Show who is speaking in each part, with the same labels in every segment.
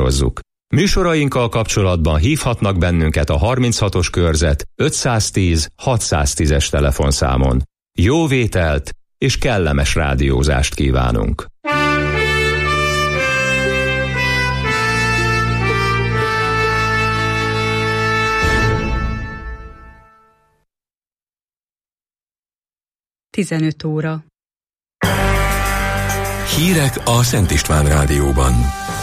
Speaker 1: határozzuk. Műsorainkkal kapcsolatban hívhatnak bennünket a 36-os körzet 510 610-es telefonszámon. Jó vételt és kellemes rádiózást kívánunk!
Speaker 2: Tizenöt óra.
Speaker 3: Hírek a Szent István Rádióban.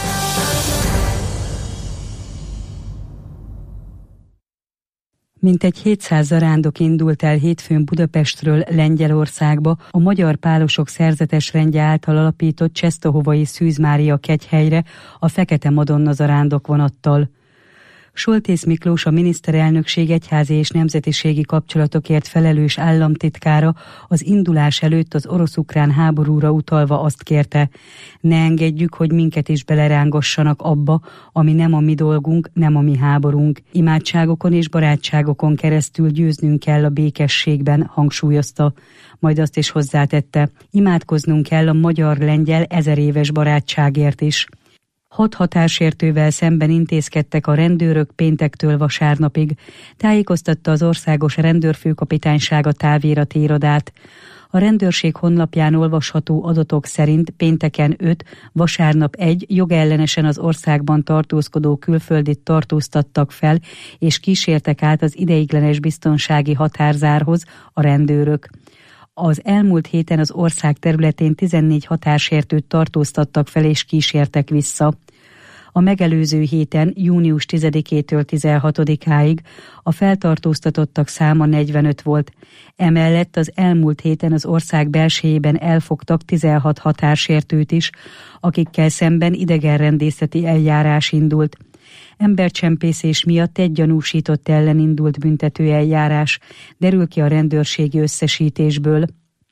Speaker 2: Mintegy 700 zarándok indult el hétfőn Budapestről Lengyelországba a Magyar Pálosok Szerzetes Rendje által alapított Czestohovai Szűz Mária kegyhelyre a Fekete Madonna zarándok vonattal. Soltész Miklós, a miniszterelnökség egyházi és nemzetiségi kapcsolatokért felelős államtitkára az indulás előtt az orosz-ukrán háborúra utalva azt kérte: ne engedjük, hogy minket is belerángassanak abba, ami nem a mi dolgunk, nem a mi háborunk. Imádságokon és barátságokon keresztül győznünk kell a békességben, hangsúlyozta. Majd azt is hozzátette: imádkoznunk kell a magyar-lengyel 1000 éves barátságért is. 6 határsértővel szemben intézkedtek a rendőrök péntektől vasárnapig, tájékoztatta az Országos Rendőrfőkapitányság a távirati irodát. A rendőrség honlapján olvasható adatok szerint pénteken 5, vasárnap 1 jogellenesen az országban tartózkodó külföldit tartóztattak fel, és kísértek át az ideiglenes biztonsági határzárhoz a rendőrök. Az elmúlt héten az ország területén 14 határsértőt tartóztattak fel és kísértek vissza. A megelőző héten, június 10-től 16-áig a feltartóztatottak száma 45 volt. Emellett az elmúlt héten az ország belsejében elfogtak 16 határsértőt is, akikkel szemben idegenrendészeti eljárás indult. Embercsempészés miatt egy gyanúsított ellen indult büntetőeljárás, derül ki a rendőrségi összesítésből.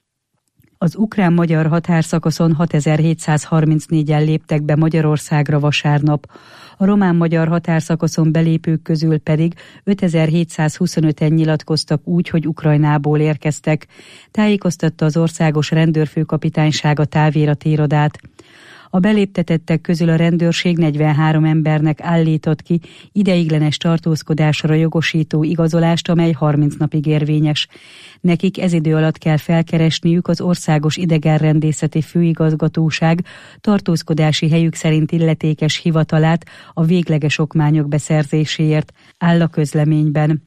Speaker 2: Az ukrán-magyar határszakaszon 6734-en léptek be Magyarországra vasárnap. A román-magyar határszakaszon belépők közül pedig 5725-en nyilatkoztak úgy, hogy Ukrajnából érkeztek. Tájékoztatta az Országos Rendőrfőkapitányság a távirati irodát. A beléptetettek közül a rendőrség 43 embernek állított ki ideiglenes tartózkodásra jogosító igazolást, amely 30 napig érvényes. Nekik ez idő alatt kell felkeresniük az Országos Idegenrendészeti Főigazgatóság tartózkodási helyük szerint illetékes hivatalát a végleges okmányok beszerzéséért, áll a közleményben.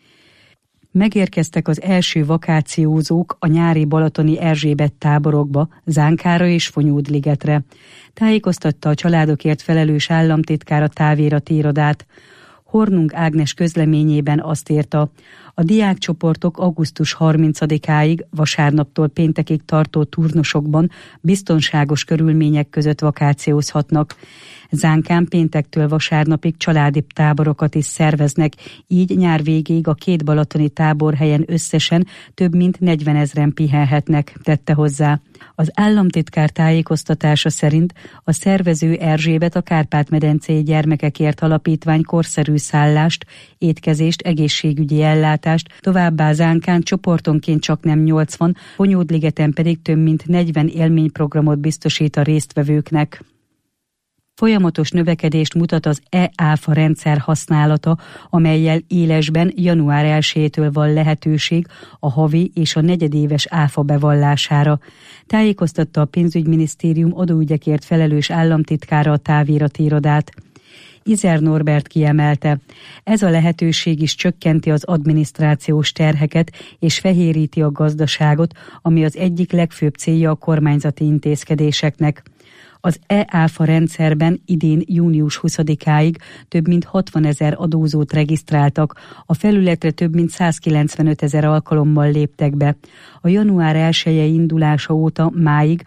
Speaker 2: Megérkeztek az első vakációzók a nyári balatoni Erzsébet táborokba, Zánkára és Fonyód-ligetre. Tájékoztatta a családokért felelős államtitkár a távirati irodát. Hornung Ágnes közleményében azt írta: a diákcsoportok augusztus 30-áig, vasárnaptól péntekig tartó turnusokban biztonságos körülmények között vakációzhatnak. Zánkán péntektől vasárnapig családi táborokat is szerveznek, így nyár végéig a 2 balatoni táborhelyen összesen több mint 40 000-en pihenhetnek, tette hozzá. Az államtitkár tájékoztatása szerint a szervező Erzsébet a Kárpát-medencei Gyermekekért Alapítvány korszerű szállást, étkezést, egészségügyi ellátást, továbbá Zánkán csoportonként csaknem 80, Fonyód-ligeten pedig több mint 40 élményprogramot biztosít a résztvevőknek. Folyamatos növekedést mutat az e-áfa rendszer használata, amellyel élesben január 1-től van lehetőség a havi és a negyedéves áfa bevallására. Tájékoztatta a pénzügyminisztérium adóügyekért felelős államtitkára a távirati irodát. Izer Norbert kiemelte: ez a lehetőség is csökkenti az adminisztrációs terheket és fehéríti a gazdaságot, ami az egyik legfőbb célja a kormányzati intézkedéseknek. Az e-áfa rendszerben idén június 20-áig több mint 60 000 adózót regisztráltak, a felületre több mint 195 000 alkalommal léptek be. A január 1-i indulása óta máig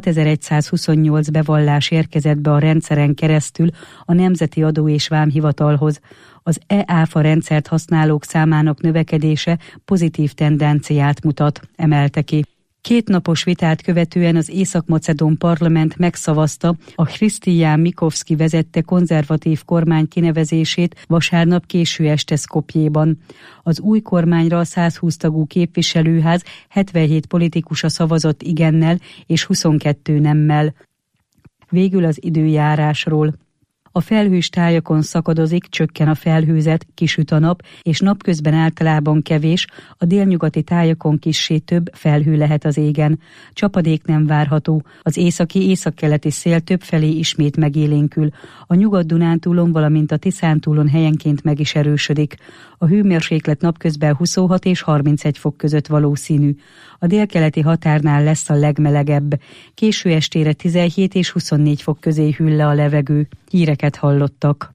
Speaker 2: 6128 bevallás érkezett be a rendszeren keresztül a Nemzeti Adó és Vámhivatalhoz. Az e-áfa rendszert használók számának növekedése pozitív tendenciát mutat, emelte ki. 2 napos vitát követően az Észak-Macedón parlament megszavazta a Hrisztián Mikovszki vezette konzervatív kormány kinevezését vasárnap késő este Szkopjéban. Az új kormányra a 120 tagú képviselőház 77 politikusa szavazott igennel és 22 nemmel. Végül az időjárásról. A felhős tájakon szakadozik, csökken a felhőzet, kisüt a nap, és napközben általában kevés, a délnyugati tájakon kissé több felhő lehet az égen. Csapadék nem várható, az északi-északkeleti szél többfelé ismét megélénkül. A Nyugat-Dunántúlon, valamint a Tiszántúlon helyenként meg is erősödik. A hőmérséklet napközben 26 és 31 fok között valószínű. A délkeleti határnál lesz a legmelegebb. Késő estére 17 és 24 fok közé hűl le a levegő. Híreket hallottak.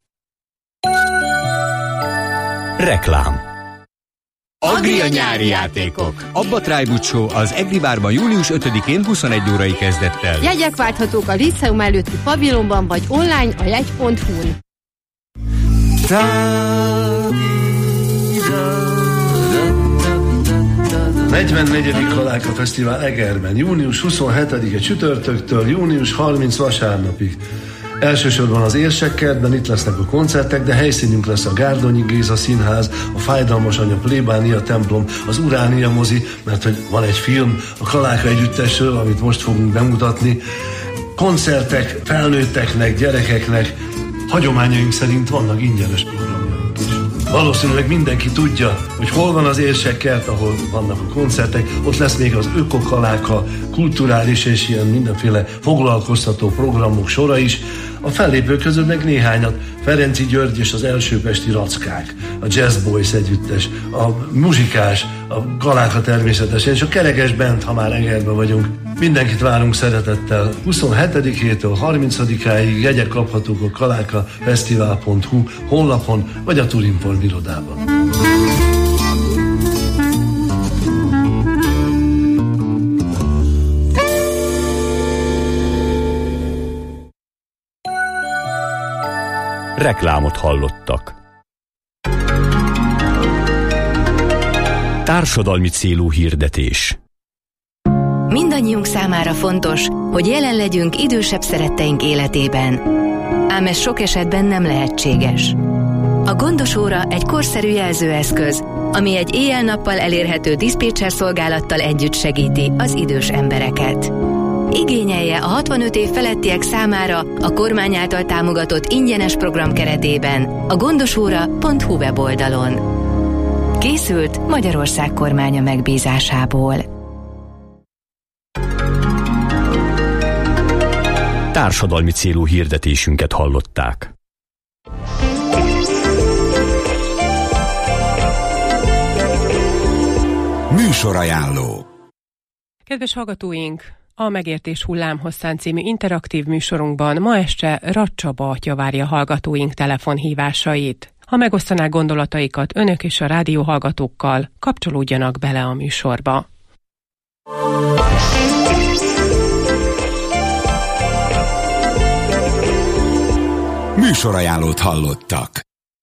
Speaker 3: Reklám.
Speaker 4: Agria nyári játékok.
Speaker 5: Abba Trájbut Show az Egribárban július 5-én 21 órai kezdettel.
Speaker 4: Jegyek válthatók a Líceum előtti pavilonban vagy online a jegy.hu-n.
Speaker 6: 44. Kaláka Fesztivál Egerben, június 27-e csütörtöktől június 30 vasárnapig. Elsősorban az Érsekkertben itt lesznek a koncertek, de helyszínünk lesz a Gárdonyi Géza Színház, a Fájdalmas Anya plébánia templom, az Uránia mozi, mert hogy van egy film a Kaláka együttesről, amit most fogunk bemutatni. Koncertek felnőtteknek, gyerekeknek, hagyományaink szerint vannak ingyenes programjaink is. Valószínűleg mindenki tudja, hogy hol van az Érsekkert, ahol vannak a koncertek, ott lesz még az Ökokaláka, kulturális és ilyen mindenféle foglalkoztató programok sora is. A fellépők közül meg néhányat, Ferenci György és az Elsőpesti Rackák, a Jazz Boys együttes, a Muzsikás, a Kaláka természetesen, és a Kerekes Band, ha már Egerben vagyunk. Mindenkit várunk szeretettel. 27-től 30-áig jegyek kaphatók a kalákafesztivál.hu honlapon, vagy a Turinform irodában.
Speaker 3: Reklámot hallottak. Társadalmi célú hirdetés.
Speaker 7: Mindannyiunk számára fontos, hogy jelen legyünk idősebb szeretteink életében. Ám ez sok esetben nem lehetséges. A Gondos óra egy korszerű jelzőeszköz, ami egy éjjel-nappal elérhető diszpécser szolgálattal együtt segíti az idős embereket. Igényelje a 65 év felettiek számára a kormány által támogatott ingyenes program keretében a gondosóra.hu weboldalon. Készült Magyarország kormánya megbízásából.
Speaker 3: Társadalmi célú hirdetésünket hallották.
Speaker 8: Műsorajánló.
Speaker 9: Kedves hallgatóink! A Megértés hullámhosszán című interaktív műsorunkban ma este Rath Csaba atya várja hallgatóink telefonhívásait. Ha megosztanák gondolataikat önök és a rádióhallgatókkal, kapcsolódjanak bele a műsorba.
Speaker 8: Műsorajánlót hallottak.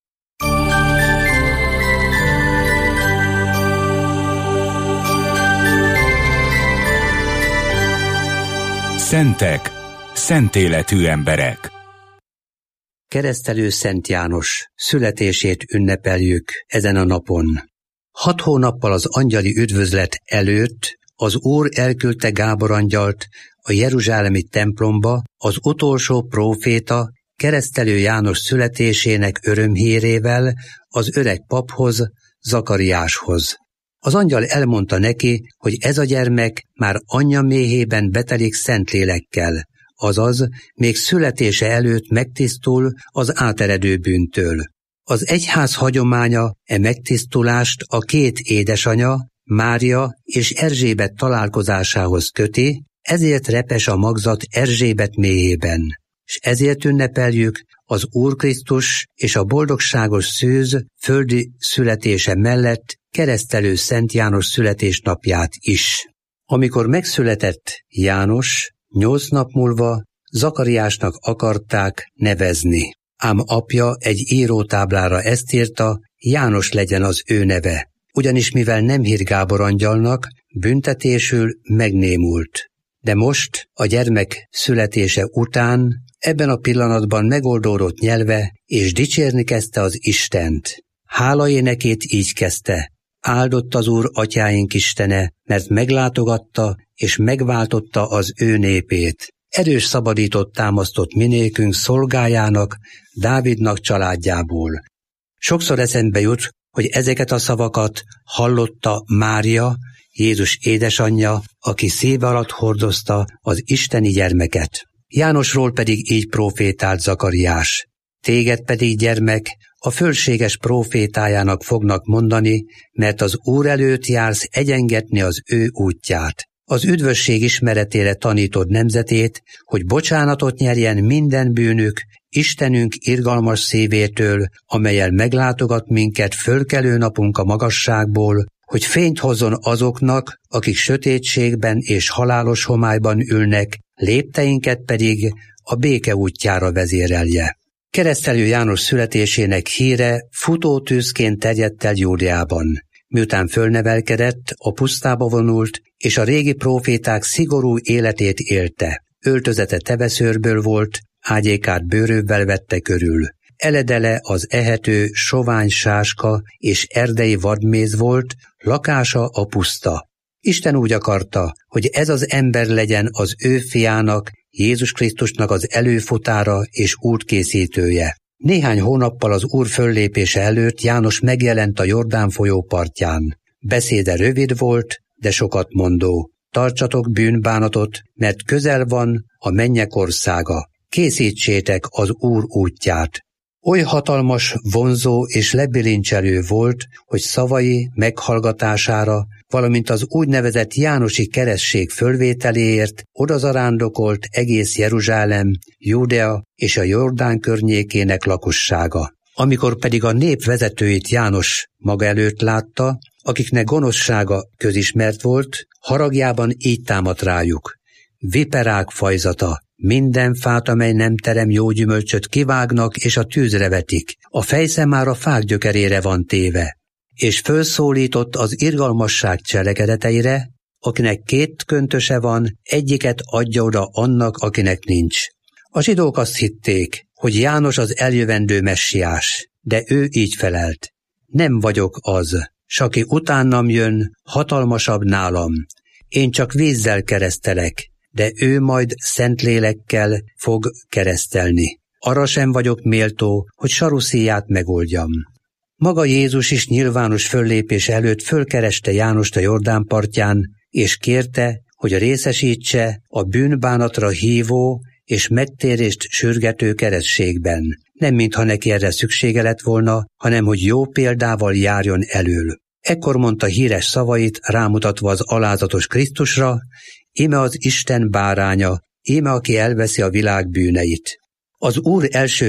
Speaker 8: Szentek, szent életű emberek.
Speaker 10: Keresztelő Szent János születését ünnepeljük ezen a napon. 6 hónappal az angyali üdvözlet előtt az Úr elküldte Gábor angyalt a jeruzsálemi templomba az utolsó próféta Keresztelő János születésének örömhírével az öreg paphoz, Zakariáshoz. Az angyal elmondta neki, hogy ez a gyermek már anyja méhében betelik Szentlélekkel, azaz még születése előtt megtisztul az áteredő bűntől. Az egyház hagyománya megtisztulást a 2 édesanya, Mária és Erzsébet találkozásához köti, ezért repes a magzat Erzsébet méhében. És ezért ünnepeljük az Úr Krisztus és a boldogságos szűz földi születése mellett Keresztelő Szent János születésnapját is. Amikor megszületett János, 8 nap múlva Zakariásnak akarták nevezni. Ám apja egy írótáblára ezt írta, János legyen az ő neve. Ugyanis mivel nem hír Gábor angyalnak, büntetésül megnémult. De most, a gyermek születése után, ebben a pillanatban megoldódott nyelve, és dicsérni kezdte az Istent. Hálaénekét így kezdte: áldott az Úr atyáink Istene, mert meglátogatta és megváltotta az ő népét. erős szabadított támasztott minékünk szolgájának, Dávidnak családjából. Sokszor eszembe jut, hogy ezeket a szavakat hallotta Mária, Jézus édesanyja, aki szíve alatt hordozta az isteni gyermeket. Jánosról pedig így profétált Zakariás. Téged pedig, gyermek, a fölséges profétájának fognak mondani, mert az Úr előtt jársz egyengetni az ő útját. Az üdvösség ismeretére tanítod nemzetét, hogy bocsánatot nyerjen minden bűnük, Istenünk irgalmas szívétől, amellyel meglátogat minket fölkelő napunk a magasságból, hogy fényt hozzon azoknak, akik sötétségben és halálos homályban ülnek, lépteinket pedig a béke útjára vezérelje. Keresztelő János születésének híre futótűzként terjedt el Júdeában. Miután fölnevelkedett, a pusztába vonult, és a régi próféták szigorú életét élte. Öltözete teveszőrből volt, ágyékát bőrővel vette körül. Eledele az ehető, sovány sáska és erdei vadméz volt, lakása a puszta. Isten úgy akarta, hogy ez az ember legyen az ő fiának, Jézus Krisztusnak az előfutára és útkészítője. Néhány hónappal az Úr föllépése előtt János megjelent a Jordán folyó partján. Beszéde rövid volt, de sokat mondó. Tartsatok bűnbánatot, mert közel van a mennyek országa. Készítsétek az Úr útját. Oly hatalmas, vonzó és lebilincselő volt, hogy szavai meghallgatására, valamint az úgynevezett jánosi keresztség fölvételéért odazarándokolt egész Jeruzsálem, Júdea és a Jordán környékének lakossága. Amikor pedig a nép vezetőit János maga előtt látta, akiknek gonoszsága közismert volt, haragjában így támadt rájuk: viperák fajzata, minden fát, amely nem terem jó gyümölcsöt, kivágnak és a tűzre vetik, a fejsze már a fák gyökerére van téve. És fölszólított az irgalmasság cselekedeteire, akinek 2 köntöse van, egyiket adja oda annak, akinek nincs. A zsidók azt hitték, hogy János az eljövendő messiás, de ő így felelt: nem vagyok az, s aki utánam jön, hatalmasabb nálam. Én csak vízzel keresztelek, de ő majd Szentlélekkel fog keresztelni. Arra sem vagyok méltó, hogy saruszíját megoldjam. Maga Jézus is nyilvános föllépés előtt fölkereste Jánost a Jordán partján, és kérte, hogy részesítse a bűnbánatra hívó és megtérést sürgető keresztségben. Nem mintha neki erre szüksége lett volna, hanem hogy jó példával járjon elől. Ekkor mondta híres szavait, rámutatva az alázatos Krisztusra: íme az Isten báránya, íme aki elveszi a világ bűneit. Az Úr első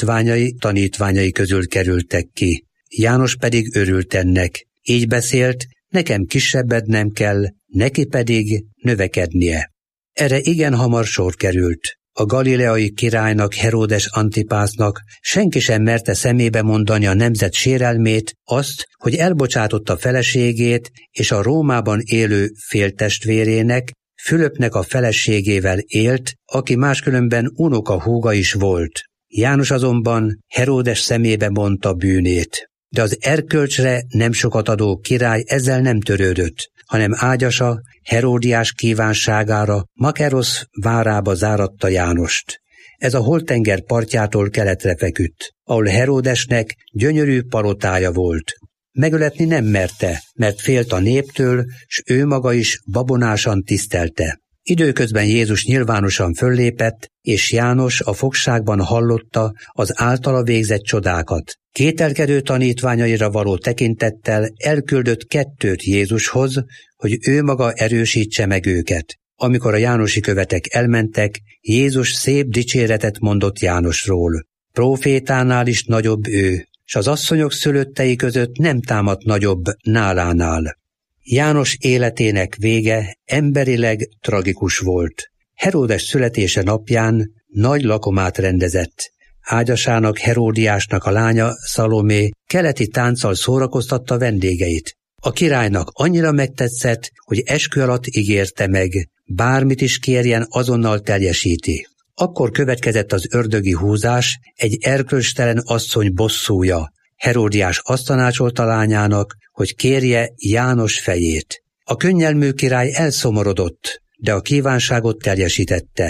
Speaker 10: tanítványai közül kerültek ki. János pedig örült ennek. Így beszélt: nekem kisebbednem kell, neki pedig növekednie. Erre igen hamar sor került. A galileai királynak, Heródes Antipásznak senki sem merte szemébe mondani a nemzet sérelmét, azt, hogy elbocsátotta feleségét és a Rómában élő féltestvérének, Fülöpnek a feleségével élt, aki máskülönben unokahúga is volt. János azonban Heródes szemébe mondta bűnét. De az erkölcsre nem sokat adó király ezzel nem törődött, hanem ágyasa Heródiás kívánságára Makerosz várába záratta Jánost. Ez a Holtenger partjától keletre feküdt, ahol Heródesnek gyönyörű palotája volt. Megöletni nem merte, mert félt a néptől, s ő maga is babonásan tisztelte. Időközben Jézus nyilvánosan föllépett, és János a fogságban hallotta az általa végzett csodákat. Kételkedő tanítványaira való tekintettel elküldött 2 Jézushoz, hogy ő maga erősítse meg őket. Amikor a jánosi követek elmentek, Jézus szép dicséretet mondott Jánosról. Profétánál is nagyobb ő, s az asszonyok szülöttei között nem támadt nagyobb nálánál. János életének vége emberileg tragikus volt. Heródes születése napján nagy lakomát rendezett. Ágyasának, Heródiásnak a lánya, Szalomé keleti tánccal szórakoztatta vendégeit. A királynak annyira megtetszett, hogy eskü alatt ígérte meg, bármit is kérjen, azonnal teljesíti. Akkor következett az ördögi húzás, egy erkölcstelen asszony bosszúja. Heródiás azt tanácsolta lányának, hogy kérje János fejét. A könnyelmű király elszomorodott, de a kívánságot teljesítette.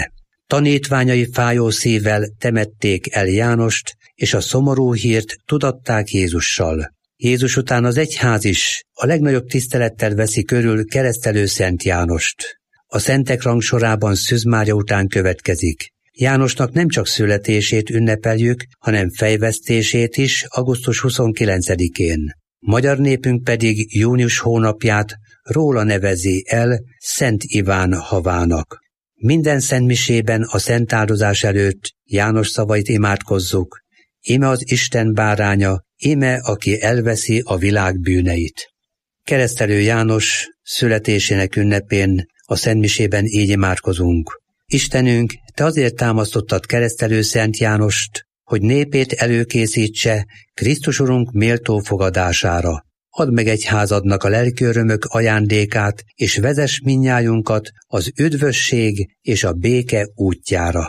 Speaker 10: Tanítványai fájó szívvel temették el Jánost, és a szomorú hírt tudatták Jézussal. Jézus után az egyház is a legnagyobb tisztelettel veszi körül keresztelő Szent Jánost. A szentek rangsorában Szűz Mária után következik. Jánosnak nem csak születését ünnepeljük, hanem fejvesztését is augusztus 29-én. Magyar népünk pedig június hónapját róla nevezi el Szent Iván havának. Minden szentmisében a szentáldozás előtt János szavait imádkozzuk. Íme az Isten báránya, íme aki elveszi a világ bűneit. Keresztelő János születésének ünnepén a szentmisében így imádkozunk. Istenünk, te azért támasztottad keresztelő Szent Jánost, hogy népét előkészítse Krisztus Urunk méltó fogadására. Add meg egyházadnak a lelki örömök ajándékát, és vezess mindnyájunkat az üdvösség és a béke útjára.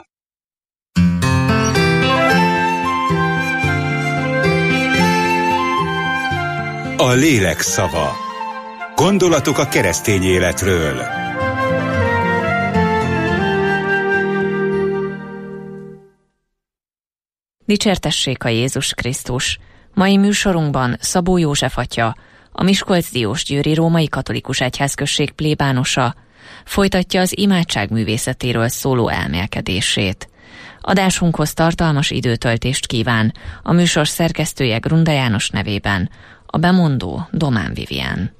Speaker 8: A lélek szava. Gondolatok a keresztény életről.
Speaker 11: Dicsértessék a Jézus Krisztus! Mai műsorunkban Szabó József atya, a Miskolc-Diósgyőri Római Katolikus Egyházközség plébánosa folytatja az imádság művészetéről szóló elmélkedését. Adásunkhoz tartalmas időtöltést kíván a műsor szerkesztője Grunda János nevében, a bemondó Domán Vivien.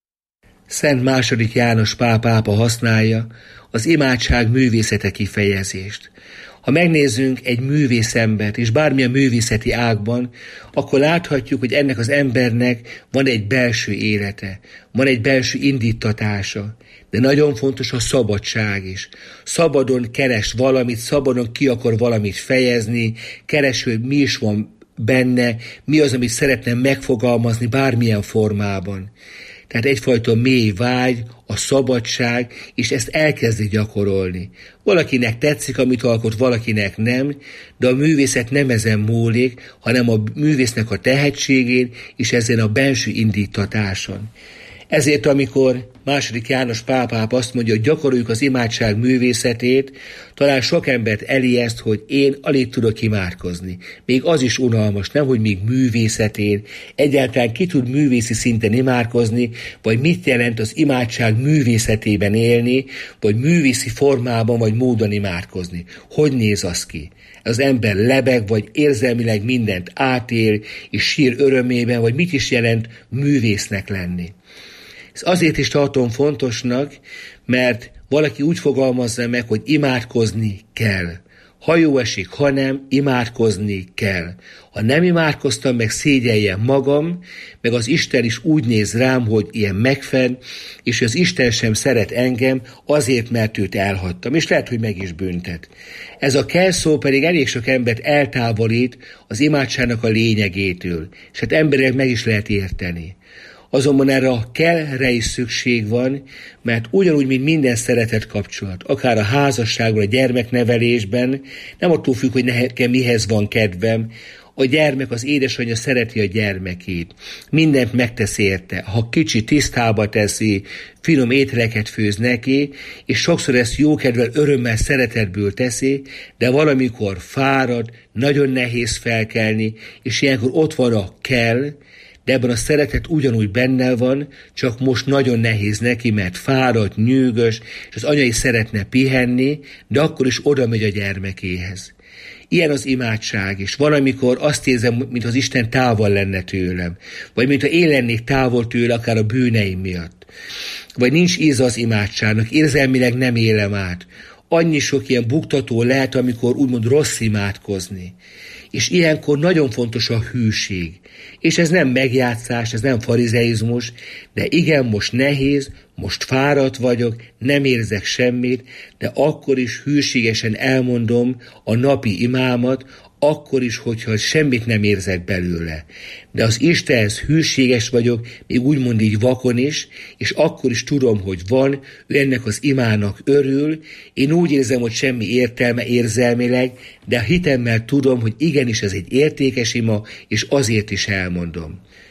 Speaker 12: Szent II. János Pál pápa használja az imádság művészete kifejezést. Ha megnézzünk egy művészembert, és bármilyen művészeti ágban, akkor láthatjuk, hogy ennek az embernek van egy belső élete, van egy belső indítatása, de nagyon fontos a szabadság is. Szabadon keres valamit, szabadon ki akar valamit fejezni, keres, hogy mi is van benne, mi az, amit szeretne megfogalmazni bármilyen formában. Tehát egyfajta mély vágy, a szabadság, és ezt elkezdi gyakorolni. Valakinek tetszik, amit alkot, valakinek nem, de a művészet nem ezen múlik, hanem a művésznek a tehetségén, és ezen a belső indítatáson. Ezért, amikor II. János Pál pápa azt mondja, hogy gyakoroljuk az imádság művészetét, talán sok embert elijeszt, hogy én alig tudok imádkozni. Még az is unalmas, nem, hogy még művészetén. Egyáltalán ki tud művészi szinten imádkozni, vagy mit jelent az imádság művészetében élni, vagy művészi formában, vagy módon imádkozni. Hogy néz az ki? Az ember lebeg, vagy érzelmileg mindent átél, és sír örömében, vagy mit is jelent művésznek lenni. Ez azért is tartom fontosnak, mert valaki úgy fogalmazza meg, hogy imádkozni kell. Ha jó esik, ha nem, imádkozni kell. Ha nem imádkoztam, meg szégyeljem magam, meg az Isten is úgy néz rám, hogy ilyen megfenn, és az Isten sem szeret engem azért, mert őt elhagytam, és lehet, hogy meg is büntet. Ez a kell szó pedig elég sok embert eltávolít az imádságnak a lényegétől, és hát emberek meg is lehet érteni. Azonban erre a kellre is szükség van, mert ugyanúgy, mint minden szeretett kapcsolat, akár a házasságban, a gyermeknevelésben, nem attól függ, hogy nekem mihez van kedvem, a gyermek, az édesanyja szereti a gyermekét. Mindent megtesz érte. Ha kicsi, tisztába teszi, finom ételeket főz neki, és sokszor ezt jókedvel, örömmel, szeretetből teszi, de valamikor fárad, nagyon nehéz felkelni, és ilyenkor ott van a kell, de ebben a szeretet ugyanúgy benne van, csak most nagyon nehéz neki, mert fáradt, nyűgös, és az anya is szeretne pihenni, de akkor is oda megy a gyermekéhez. Ilyen az imádság is. Van, amikor azt érzem, mint az Isten távol lenne tőlem, vagy mintha én lennék távol tőle, akár a bűneim miatt. Vagy nincs íze az imádságnak, érzelmileg nem élem át. Annyi sok ilyen buktató lehet, amikor úgymond rossz imádkozni. És ilyenkor nagyon fontos a hűség. És ez nem megjátszás, ez nem farizeizmus, de igen, most nehéz, most fáradt vagyok, nem érzek semmit, de akkor is hűségesen elmondom a napi imámat, akkor is, hogyha semmit nem érzek belőle. De az Istenhez hűséges vagyok, még úgymond így vakon is, és akkor is tudom, hogy van, ő ennek az imának örül, én úgy érzem, hogy semmi értelme érzelmileg, de a hitemmel tudom, hogy igenis ez egy értékes ima, és azért is elmondom.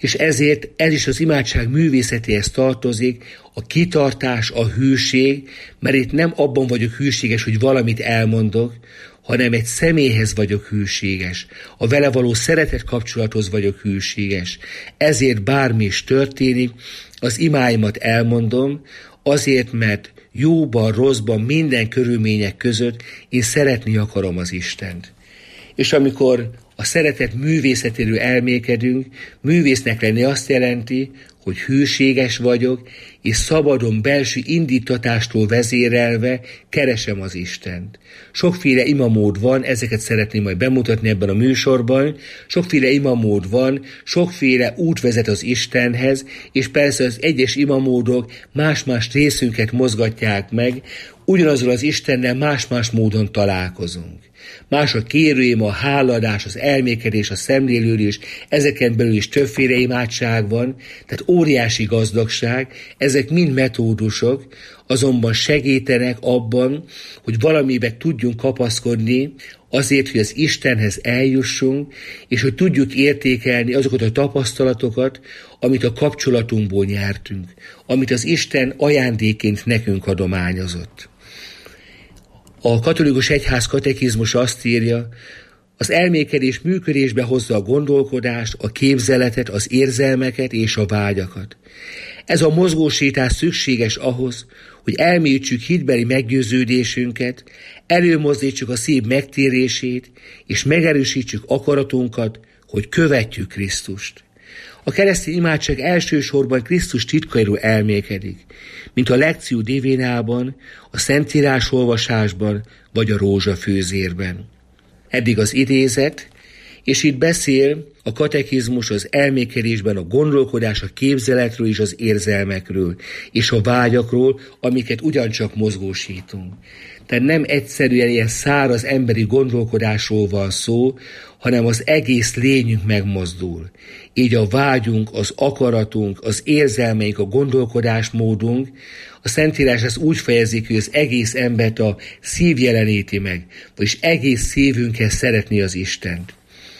Speaker 12: És ezért ez is az imádság művészetéhez tartozik, a kitartás, a hűség, mert itt nem abban vagyok hűséges, hogy valamit elmondok, hanem egy személyhez vagyok hűséges, a vele való szeretet kapcsolathoz vagyok hűséges. Ezért bármi is történik, az imáimat elmondom, azért, mert jóban, rosszban, minden körülmények között én szeretni akarom az Istent. És amikor a szeretet művészetéről elmékedünk, művésznek lenni azt jelenti, hogy hűséges vagyok, és szabadon belső indítatástól vezérelve keresem az Istent. Sokféle imamód van, ezeket szeretném majd bemutatni ebben a műsorban. Sokféle imamód van, sokféle út vezet az Istenhez, és persze az egyes imamódok más-más részünket mozgatják meg, ugyanazzal az Istennel más-más módon találkozunk. Más a kérőim, a hálaadás, az elmékedés, a szemlélődés, ezeken belül is többféle imádság van, tehát óriási gazdagság, ezek mind metódusok, azonban segítenek abban, hogy valamiben tudjunk kapaszkodni, azért, hogy az Istenhez eljussunk, és hogy tudjuk értékelni azokat a tapasztalatokat, amit a kapcsolatunkból nyertünk, amit az Isten ajándéként nekünk adományozott. A katolikus egyház katekizmus azt írja, az elmékedés működésbe hozza a gondolkodást, a képzeletet, az érzelmeket és a vágyakat. Ez a mozgósítás szükséges ahhoz, hogy elmélyítsük hitbeli meggyőződésünket, előmozdítsuk a szív megtérését, és megerősítsük akaratunkat, hogy követjük Krisztust. A keresztény imádság elsősorban Krisztus titkairól elmékedik, mint a Lectio Divinában, a Szentírás olvasásban vagy a rózsafőzérben. Eddig az idézet, és itt beszél a katekizmus az elmékedésben a gondolkodás, a képzeletről és az érzelmekről, és a vágyakról, amiket ugyancsak mozgósítunk. Tehát nem egyszerűen ilyen száraz emberi gondolkodásról van szó, hanem az egész lényünk megmozdul. Így a vágyunk, az akaratunk, az érzelmeink, a gondolkodásmódunk, a Szentírás ezt úgy fejezik, hogy az egész embert a szív jeleníti meg, vagyis egész szívünkkel szeretni az Istent.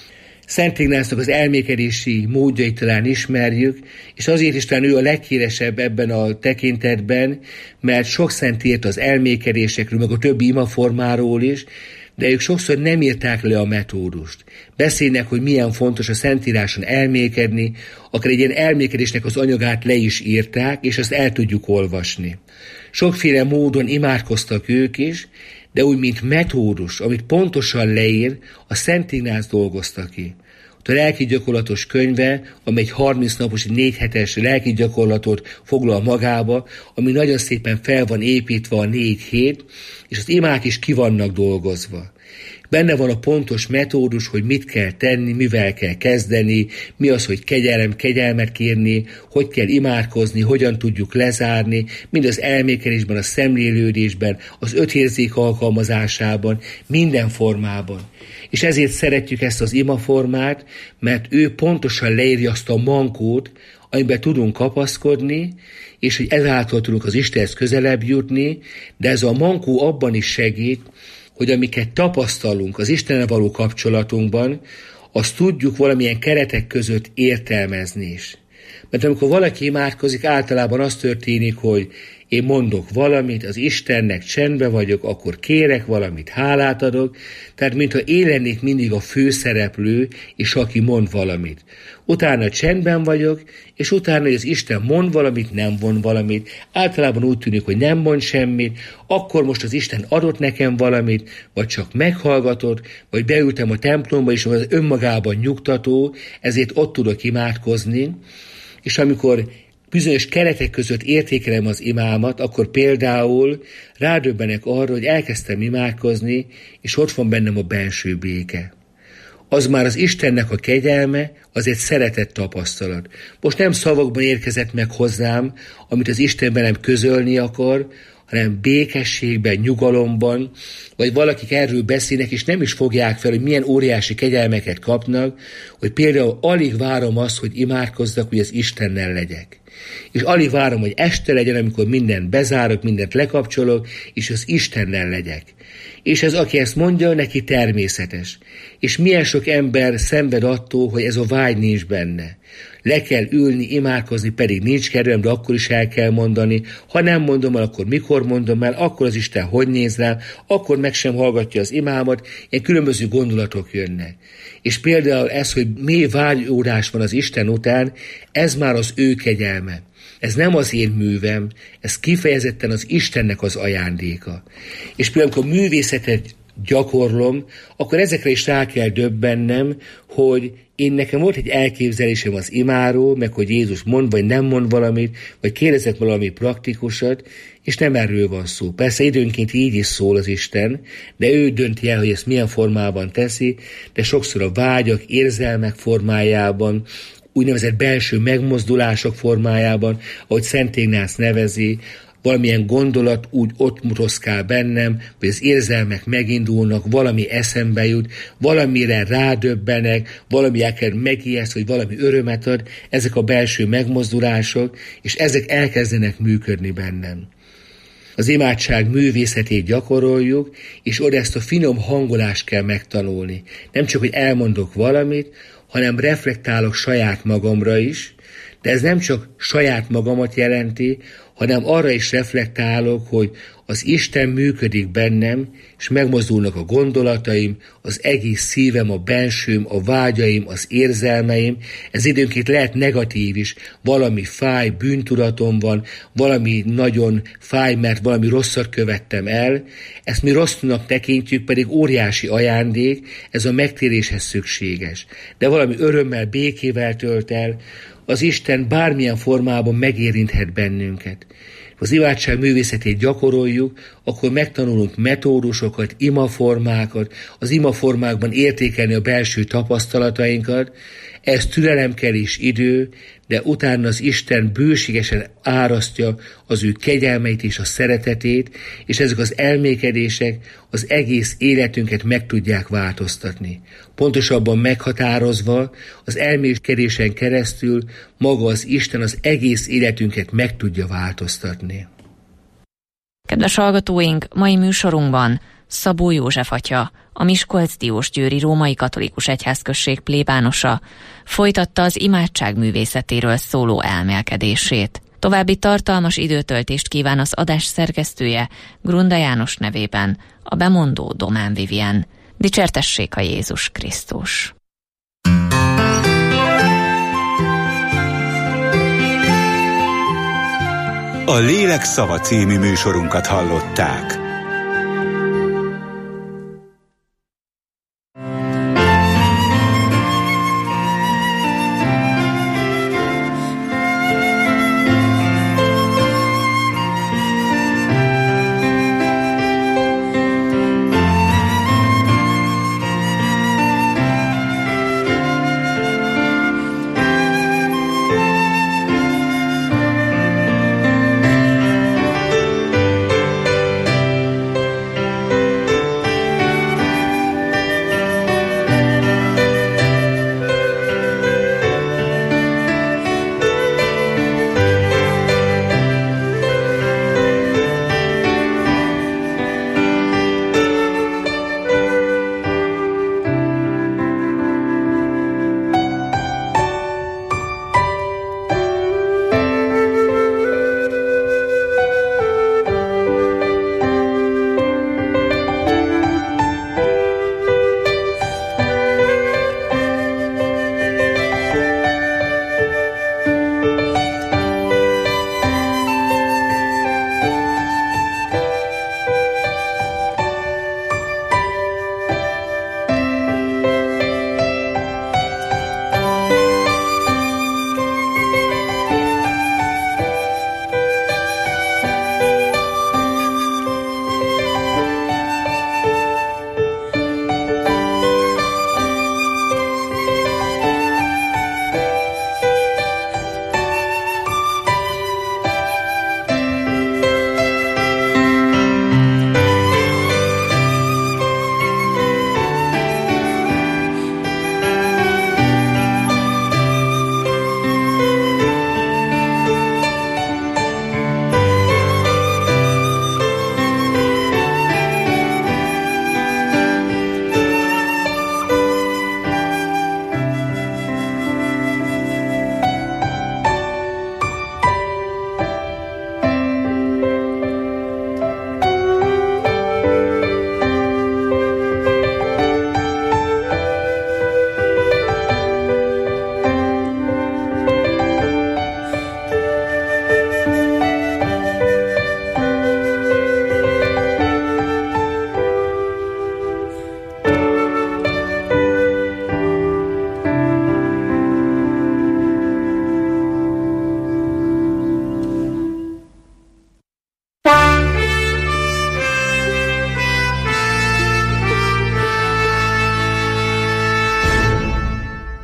Speaker 12: Szent Ignácnak az elmékedési módjait talán ismerjük, és azért is talán ő a leghíresebb ebben a tekintetben, mert sok szent írt az elmékedésekről, meg a többi imaformáról is, de ők sokszor nem írták le a metódust. Beszélnek, hogy milyen fontos a Szentíráson elmékedni, akár egy ilyen elmékedésnek az anyagát le is írták, és azt el tudjuk olvasni. Sokféle módon imádkoztak ők is, de úgy, mint metódus, amit pontosan leír, a Szent Ignác dolgozta ki. A lelki gyakorlatos könyve, amely egy 30 napos, egy 4 hetes lelki gyakorlatot foglal magába, ami nagyon szépen fel van építve a 4 hét, és az imák is ki vannak dolgozva. Benne van a pontos metódus, hogy mit kell tenni, mivel kell kezdeni, mi az, hogy kegyelmet kérni, hogy kell imádkozni, hogyan tudjuk lezárni, mind az elmékedésben, a szemlélődésben, az 5 érzék alkalmazásában, minden formában. És ezért szeretjük ezt az imaformát, mert ő pontosan leírja azt a mankót, amiben tudunk kapaszkodni, és hogy ezáltal tudunk az Istenhez közelebb jutni, de ez a mankó abban is segít, hogy amiket tapasztalunk az Istennel való kapcsolatunkban, azt tudjuk valamilyen keretek között értelmezni is. Mert amikor valaki imádkozik, általában az történik, hogy én mondok valamit, az Istennek csendben vagyok, akkor kérek valamit, hálát adok, tehát mintha én lennék mindig a főszereplő, és aki mond valamit. Utána csendben vagyok, és utána, hogy az Isten mond valamit, nem mond valamit, általában úgy tűnik, hogy nem mond semmit, akkor most az Isten adott nekem valamit, vagy csak meghallgatott, vagy beültem a templomba, és az önmagában nyugtató, ezért ott tudok imádkozni, és amikor bizonyos keretek között értékelem az imámat, akkor például rádöbbenek arra, hogy elkezdtem imádkozni, és ott van bennem a belső béke. Az már az Istennek a kegyelme, az egy szeretett tapasztalat. Most nem szavakban érkezett meg hozzám, amit az Isten velem közölni akar, hanem békességben, nyugalomban, vagy valakik erről beszélnek, és nem is fogják fel, hogy milyen óriási kegyelmeket kapnak, hogy például alig várom azt, hogy imádkozzak, hogy az Istennel legyek. És alig várom, hogy este legyen, amikor mindent bezárok, mindent lekapcsolok, és az Istennel legyek. És ez, aki ezt mondja, neki természetes. És milyen sok ember szenved attól, hogy ez a vágy nincs benne. Le kell ülni, imádkozni, pedig nincs kedvem, de akkor is el kell mondani. Ha nem mondom el, akkor mikor mondom el, akkor az Isten hogy néz rám, akkor meg sem hallgatja az imámat, ilyen különböző gondolatok jönnek. És például ez, hogy mély vágyódás van az Isten után, ez már az ő kegyelme. Ez nem az én művem, ez kifejezetten az Istennek az ajándéka. És például, amikor művészetet gyakorlom, akkor ezekre is rá kell döbbennem, hogy nekem volt egy elképzelésem az imáról, meg hogy Jézus mond, vagy nem mond valamit, vagy kérdezek valami praktikusat, és nem erről van szó. Persze időnként így is szól az Isten, de ő dönti el, hogy ezt milyen formában teszi, de sokszor a vágyak, érzelmek formájában, úgynevezett belső megmozdulások formájában, ahogy Szent Ignáz nevezi, valamilyen gondolat úgy ott mutoszkál bennem, hogy az érzelmek megindulnak, valami eszembe jut, valamire rádöbbenek, valami akár megijeszt, vagy valami örömet ad, ezek a belső megmozdulások, és ezek elkezdenek működni bennem. Az imádság művészetét gyakoroljuk, és oda ezt a finom hangolást kell megtanulni. Nem csak, hogy elmondok valamit, hanem reflektálok saját magamra is, de ez nem csak saját magamat jelenti, hanem arra is reflektálok, hogy az Isten működik bennem, és megmozdulnak a gondolataim, az egész szívem, a bensőm, a vágyaim, az érzelmeim. Ez időnként lehet negatív is, valami fáj, bűntudatom van, valami nagyon fáj, mert valami rosszat követtem el. Ezt mi rossznak tekintjük, pedig óriási ajándék, ez a megtéréshez szükséges. De valami örömmel, békével tölt el, az Isten bármilyen formában megérinthet bennünket. Az imádság művészetét gyakoroljuk, akkor megtanulunk metódusokat, imaformákat, az imaformákban értékelni a belső tapasztalatainkat. Ez türelem kell és idő, de utána az Isten bőségesen árasztja az ő kegyelmeit és a szeretetét, és ezek az elmékedések az egész életünket meg tudják változtatni. Pontosabban meghatározva, az elmékedésen keresztül maga az Isten az egész életünket meg tudja változtatni.
Speaker 11: Kedves hallgatóink, mai műsorunkban Szabó József atya, a Miskolcdiósgyőri Római Katolikus Egyházközség plébánosa folytatta az imádság művészetéről szóló elmélkedését. További tartalmas időtöltést kíván az adás szerkesztője, Grunda János nevében, a bemondó Domán Vivien. Dicsértessék a Jézus Krisztus!
Speaker 8: A Lélek szava című műsorunkat hallották.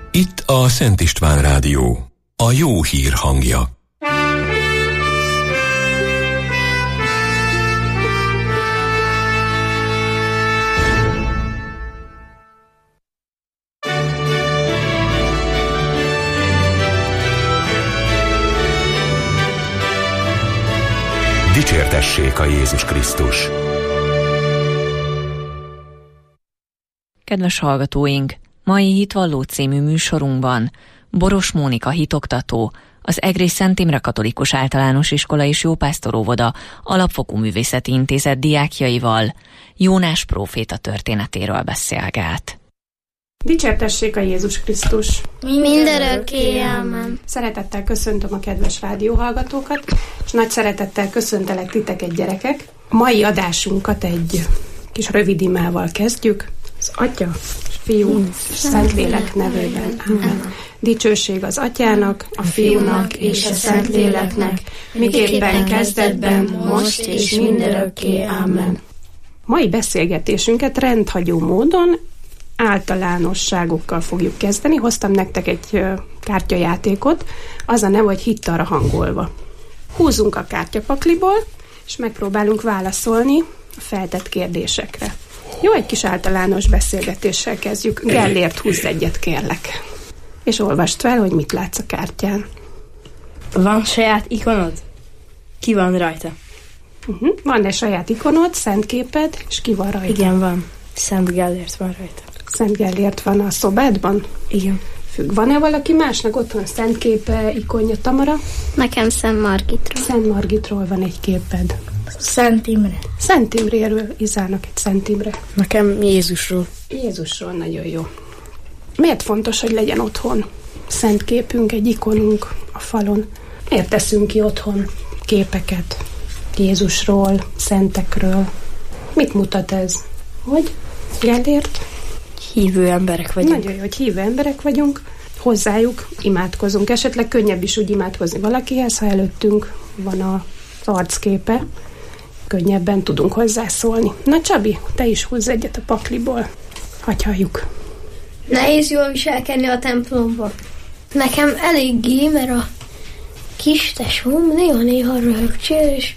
Speaker 13: Itt a Szent István Rádió, a jó hír hangja.
Speaker 1: Dicsértessék a Jézus Krisztus!
Speaker 11: Kedves hallgatóink! Mai Hitvalló című műsorunkban Boros Mónika hitoktató, az Egri Szent Imre Katolikus Általános Iskola és Jópásztor-óvoda Alapfokú Művészeti Intézet diákjaival Jónás próféta történetéről beszélget.
Speaker 14: Dicsértessék a Jézus Krisztus!
Speaker 15: Mindörökké, ámen!
Speaker 14: Szeretettel köszöntöm a kedves rádióhallgatókat, és nagy szeretettel köszöntelek titeket, gyerekek. A mai adásunkat egy kis rövid imával kezdjük. Az Atya, Fiú és Szentlélek nevében. Amen. Dicsőség az Atyának, a Fiúnak és a Szentléleknek, miképpen kezdetben, most és mindörökké. Amen. Mai beszélgetésünket rendhagyó módon általánosságokkal fogjuk kezdeni. Hoztam nektek egy kártyajátékot, az a neve, hogy hittalra hangolva. Húzunk a kártyapakliból, és megpróbálunk válaszolni a feltett kérdésekre. Jó, egy kis általános beszélgetéssel kezdjük. Gellért, húzz egyet, kérlek. És olvasd fel, hogy mit látsz a kártyán.
Speaker 15: Van saját ikonod? Ki van rajta?
Speaker 14: Van egy saját ikonod, szentképed, és ki van rajta?
Speaker 15: Igen, van. Szent Gellért van rajta.
Speaker 14: Szent Gellért van a szobádban?
Speaker 15: Igen.
Speaker 14: Függ. Van-e valaki másnak otthon szentképe, ikonja, Tamara?
Speaker 16: Nekem Szent Margitról.
Speaker 14: Szent Margitról van egy képed.
Speaker 15: Szent Imre.
Speaker 14: Szent Imréről, Izának egy Szent Imre.
Speaker 15: Nekem Jézusról.
Speaker 14: Jézusról, nagyon jó. Miért fontos, hogy legyen otthon szent képünk, egy ikonunk a falon? Miért teszünk ki otthon képeket Jézusról, szentekről? Mit mutat ez? Hogy? Gellért?
Speaker 15: Hívő emberek vagyunk.
Speaker 14: Nagyon jó, hogy hívő emberek vagyunk. Hozzájuk imádkozunk. Esetleg könnyebb is úgy imádkozni valakihez, ha előttünk van az arcképe. Könnyebben tudunk hozzászólni. Na Csabi, te is hozz egyet a pakliból. Hagy halljuk.
Speaker 16: Nehéz jól viselkedni a templomba. Nekem eléggé, mert a kis tesóm néha röhögcsél, és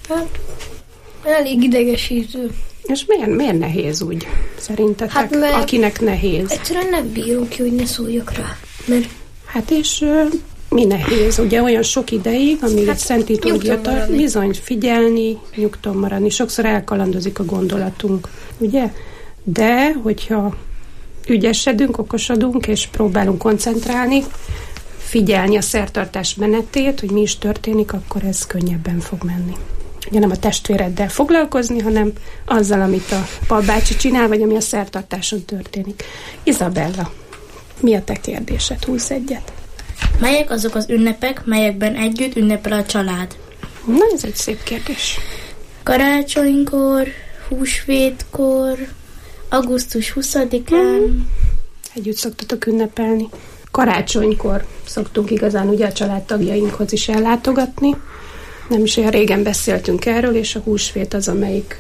Speaker 16: elég idegesítő.
Speaker 14: És miért nehéz úgy, szerintetek?
Speaker 16: Hát
Speaker 14: akinek nehéz?
Speaker 16: Egyszerűen nem bírom ki, hogy ne szóljak rá. Mert...
Speaker 14: Hát és mi nehéz? Ugye olyan sok ideig, amíg egy szent liturgia tart, bizony figyelni, nyugton maradni. Sokszor elkalandozik a gondolatunk, ugye? De, hogyha ügyesedünk, okosodunk, és próbálunk koncentrálni, figyelni a szertartás menetét, hogy mi is történik, akkor ez könnyebben fog menni. Ugye nem a testvéreddel foglalkozni, hanem azzal, amit a papbácsi csinál, vagy ami a szertartáson történik. Izabella, mi a te kérdésed? Húzz egyet.
Speaker 15: Melyek azok az ünnepek, melyekben együtt ünnepel a család?
Speaker 14: Na, ez egy szép kérdés.
Speaker 15: Karácsonykor, húsvétkor, augusztus 20-án.
Speaker 14: Együtt szoktatok ünnepelni. Karácsonykor szoktunk igazán ugye a családtagjainkhoz is ellátogatni. Nem is olyan régen beszéltünk erről, és a húsvét az, amelyik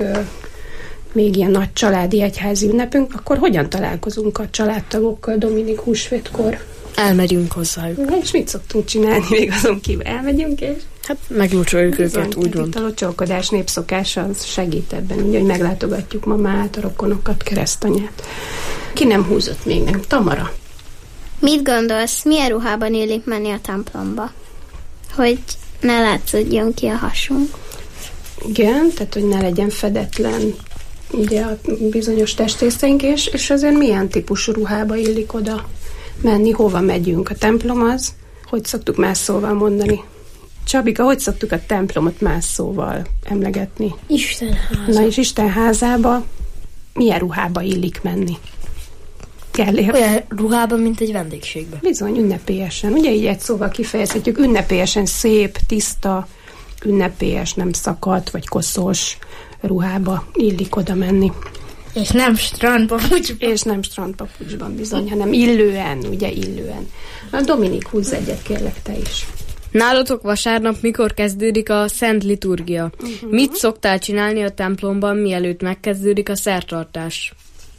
Speaker 14: még ilyen nagy családi egyházi ünnepünk. Akkor hogyan találkozunk a családtagokkal Dominik húsvétkor?
Speaker 15: Elmegyünk hozzájuk.
Speaker 14: És mit szoktunk csinálni még azon kívül? Elmegyünk, és
Speaker 15: hát meglocsoljuk őket, úgy van.
Speaker 14: Itt a locsolkodás népszokása az segít ebben, ugye, hogy meglátogatjuk mamát, a rokonokat, keresztanyát. Ki nem húzott még nem? Tamara.
Speaker 16: Mit gondolsz, milyen ruhában illik menni a templomba? Hogy ne látszódjon ki a hasunk.
Speaker 14: Igen, tehát hogy ne legyen fedetlen ugye a bizonyos testrészeink, és azért milyen típusú ruhába illik oda menni, hova megyünk. A templom az, hogy szoktuk más szóval mondani? Csabika, hogy szoktuk a templomot más szóval emlegetni?
Speaker 15: Istenháza.
Speaker 14: Na és Isten házába milyen ruhába illik menni? Gellért.
Speaker 15: Olyan ruhában, mint egy vendégségben.
Speaker 14: Bizony, ünnepélyesen. Ugye így egy szóval kifejezhetjük, ünnepélyesen szép, tiszta, ünnepélyes, nem szakadt vagy koszos ruhába illik oda menni.
Speaker 15: És nem strandpapucsban.
Speaker 14: És nem strandpapucsban bizony, hanem illően, ugye illően. Na Dominik, húzz egyet, kérlek te is.
Speaker 17: Nálatok vasárnap mikor kezdődik a Szent Liturgia? Mit szoktál csinálni a templomban, mielőtt megkezdődik a szertartás?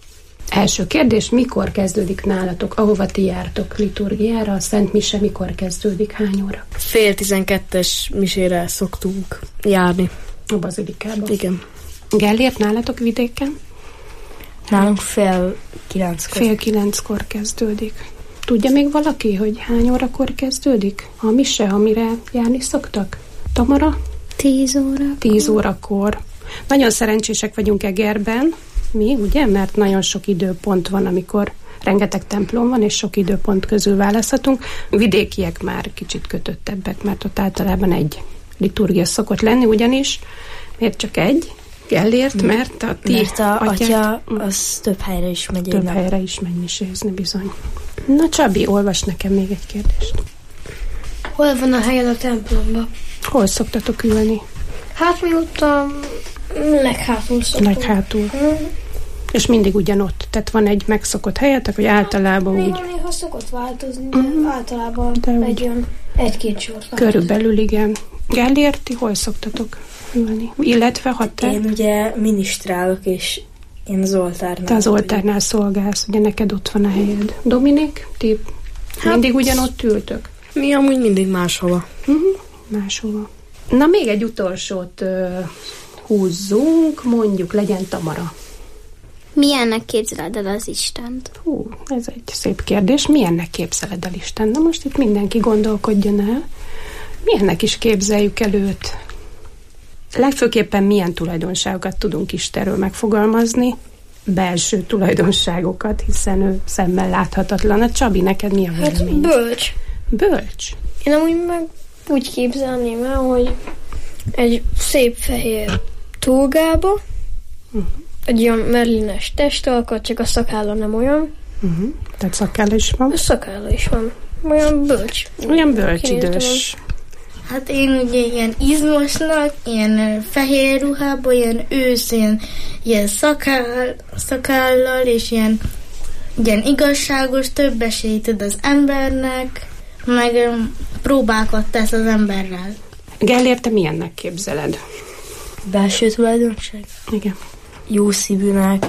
Speaker 14: Első kérdés, mikor kezdődik nálatok, ahova ti jártok liturgiára? A Szent Mise mikor kezdődik, hány óra?
Speaker 15: 11:30 misére szoktunk járni.
Speaker 14: A bazilikába?
Speaker 15: Igen.
Speaker 14: Gellért nálatok vidéken?
Speaker 15: Nálunk 8:30-kor.
Speaker 14: 8:30-kor kezdődik. Tudja még valaki, hogy hány órakor kezdődik a mise, amire járni szoktak? Tamara?
Speaker 16: 10 óra.
Speaker 14: 10 órakor. Nagyon szerencsések vagyunk Egerben, mi, ugye? Mert nagyon sok időpont van, amikor rengeteg templom van, és sok időpont közül választhatunk. Vidékiek már kicsit kötöttebbek, mert ott általában egy liturgia szokott lenni, ugyanis miért csak egy? Gellért, mert a ti
Speaker 15: atya az több helyre is megy.
Speaker 14: Több helyre is megy misézni, bizony. Na Csabi, olvas nekem még egy kérdést.
Speaker 18: Hol van a helyed a templomban?
Speaker 14: Hol szoktatok ülni?
Speaker 18: Hát mióta leghátul szoktunk.
Speaker 14: Leghátul. És mindig ugyanott? Tehát van egy megszokott helyetek, vagy általában úgy?
Speaker 18: Néha szokott változni, de általában egy olyan 1-2 sor.
Speaker 14: Körülbelül, igen. Gellért, ti hol szoktatok ülni? Illetve ha te...
Speaker 15: Én ugye minisztrálok, és én az oltárnál.
Speaker 14: Te az oltárnál szolgálsz, ugye neked ott van a helyed. Dominik, ti mindig ugyanott ültök?
Speaker 15: Mi amúgy mindig máshova.
Speaker 14: Máshova. Na, még egy utolsót húzzunk, mondjuk legyen Tamara.
Speaker 16: Milyennek képzeled el az Istent?
Speaker 14: Hú, ez egy szép kérdés. Milyennek képzeled el Isten? Na most itt mindenki gondolkodjon el. Milyennek is képzeljük el őt? Legfőképpen milyen tulajdonságokat tudunk Istenről megfogalmazni? Belső tulajdonságokat, hiszen ő szemmel láthatatlan. A Csabi, neked mi a vélemény?
Speaker 18: Hát bölcs.
Speaker 14: Bölcs?
Speaker 18: Én amúgy meg úgy képzelném el, hogy egy szép fehér tógába, egy olyan merlines testalkat, csak a szakálla nem olyan.
Speaker 14: Tehát szakálla is van?
Speaker 18: A szakálla is van. Olyan bölcs.
Speaker 14: Olyan bölcsidős.
Speaker 19: Hát én ugye ilyen izmosnak, ilyen fehér ruhában, ilyen őszén, ilyen szakállal, és ilyen igazságos, több esélyt ad az embernek, meg próbákat tesz az emberrel.
Speaker 14: Gellért, te milyennek képzeled?
Speaker 15: Belső tulajdonság?
Speaker 14: Igen.
Speaker 15: Jó szívűnek,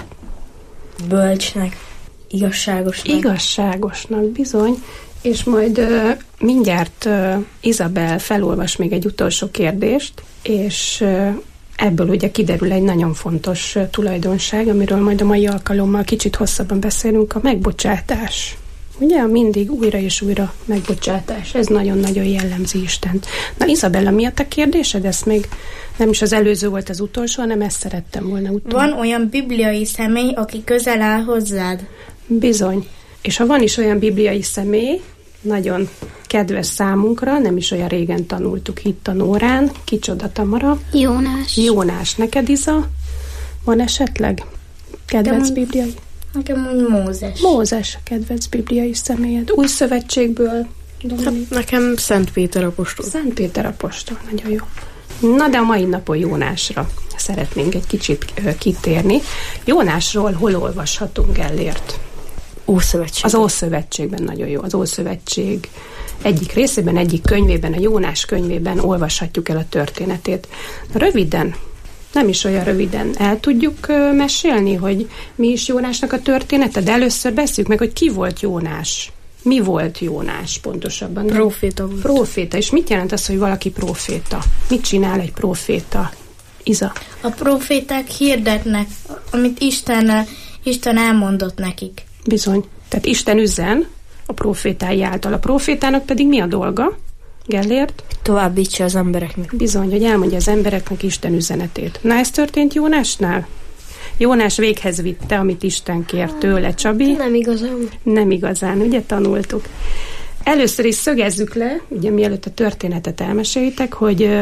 Speaker 15: bölcsnek, igazságosnak.
Speaker 14: Igazságosnak, bizony. És majd mindjárt Izabel felolvas még egy utolsó kérdést, és ebből ugye kiderül egy nagyon fontos tulajdonság, amiről majd a mai alkalommal kicsit hosszabban beszélünk, a megbocsátás. Ugye, mindig újra és újra megbocsátás. Ez nagyon-nagyon jellemzi Istent. Na, Izabella, mi a te kérdésed? Ez még nem is az előző volt az utolsó, hanem ezt szerettem volna utolsó.
Speaker 19: Van olyan bibliai személy, aki közel áll hozzád?
Speaker 14: Bizony. És ha van is olyan bibliai személy, nagyon kedves számunkra, nem is olyan régen tanultuk hittanórán. Kicsoda, Tamara?
Speaker 16: Jónás.
Speaker 14: Jónás. Neked, Iza? Van esetleg kedvenc bibliai?
Speaker 19: Nekem úgy Mózes.
Speaker 14: Mózes a kedvenc bibliai személyed. Új szövetségből?
Speaker 15: Hát, nekem Szent Péter apostol.
Speaker 14: Szent Péter apostol, nagyon jó. Na, de a mai napon Jónásra szeretnénk egy kicsit kitérni. Jónásról hol olvashatunk Gellért?
Speaker 15: Ószövetség.
Speaker 14: Az Ószövetségben nagyon jó. Az Ószövetség egyik részében, egyik könyvében, a Jónás könyvében olvashatjuk el a történetét. Röviden, nem is olyan röviden el tudjuk mesélni, hogy mi is Jónásnak a története, de először beszéljük meg, hogy ki volt Jónás. Mi volt Jónás pontosabban?
Speaker 15: Proféta volt.
Speaker 14: Proféta. És mit jelent az, hogy valaki proféta? Mit csinál egy proféta? Iza?
Speaker 19: A proféták hirdetnek, amit Isten elmondott nekik.
Speaker 14: Bizony. Tehát Isten üzen a profétái által. A profétának pedig mi a dolga? Gellért?
Speaker 15: Továbbítsa az embereknek.
Speaker 14: Bizony, hogy elmondja az embereknek Isten üzenetét. Na, ez történt Jónásnál? Jónás véghez vitte, amit Isten kért tőle, Csabi?
Speaker 18: Nem igazán.
Speaker 14: Nem igazán, ugye tanultuk. Először is szögezzük le, ugye mielőtt a történetet elmesélitek, hogy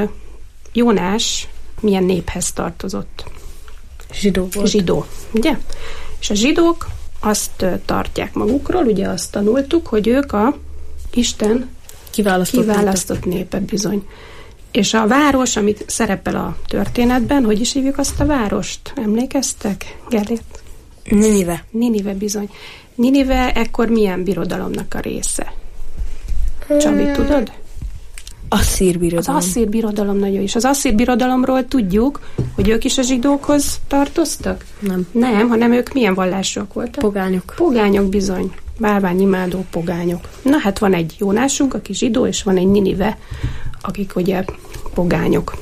Speaker 14: Jónás milyen néphez tartozott.
Speaker 15: Zsidó volt.
Speaker 14: Zsidó, ugye? És a zsidók azt tartják magukról, ugye azt tanultuk, hogy ők a Isten kiválasztott népe, bizony. És a város, amit szerepel a történetben, hogy is hívjuk azt a várost? Emlékeztek, Gellért?
Speaker 15: Ninive.
Speaker 14: Ninive, bizony. Ninive ekkor milyen birodalomnak a része? Csabi, tudod?
Speaker 15: asszír birodalom.
Speaker 14: Az asszír birodalom nagyon is. Az asszír birodalomról tudjuk, hogy ők is a zsidókhoz tartoztak? Nem, hanem ők milyen vallásúak voltak?
Speaker 15: Pogányok.
Speaker 14: Pogányok bizony. Bálványimádó pogányok. Na hát van egy Jónásunk, aki zsidó, és van egy Ninive, akik ugye pogányok.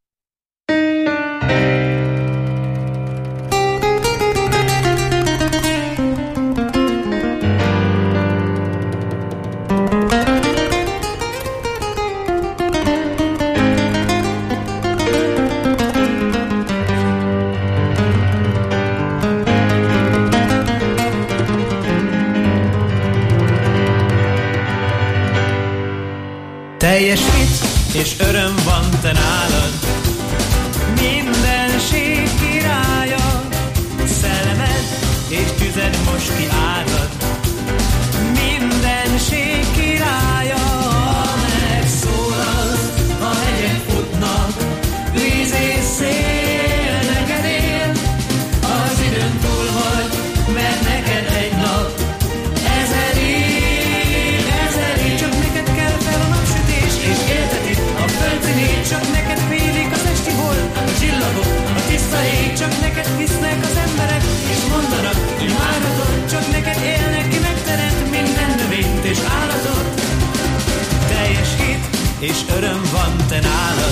Speaker 20: Teljes vicc és öröm van te nálad, mindenség királya, szellemed és tüzed most kiárad, mindenség királya. Ha megszólalsz, a hegyek futnak, víz és szél neked él, az időn túl vagy, mert neked egy nap, ezer év, csak neked kell fel a napsütés, és éltetik a földszínét, csak neked félik az esti hold, a csillagok, a tiszta ég, csak neked hisznek az emberek, és mondanak, imádatod, csak neked élnek ki megteremt minden növényt és állatot. Teljes hit és öröm van te nálad,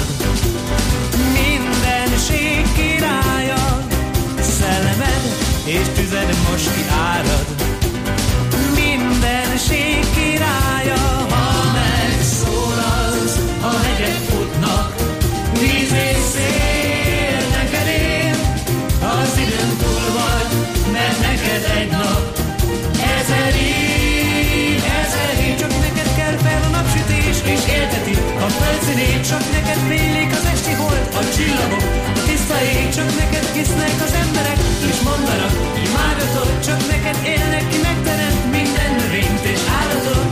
Speaker 20: mindenség királya, szellemed és tüzed most kiárad, mindenség királya. Ha megszólalsz, a hegyek futnak, víz és szél neked él, az időn túl vagy, mert neked egy nap, ezer év, csak neked kell fel a napsütés, és élteti a földszínét, csak neked félik az esti hold, a csillagok, a tiszta ég, csak neked hisznek az emberek, és mondanak, imádatod, csak neked élnek ki megteremt minden növényt és állatot.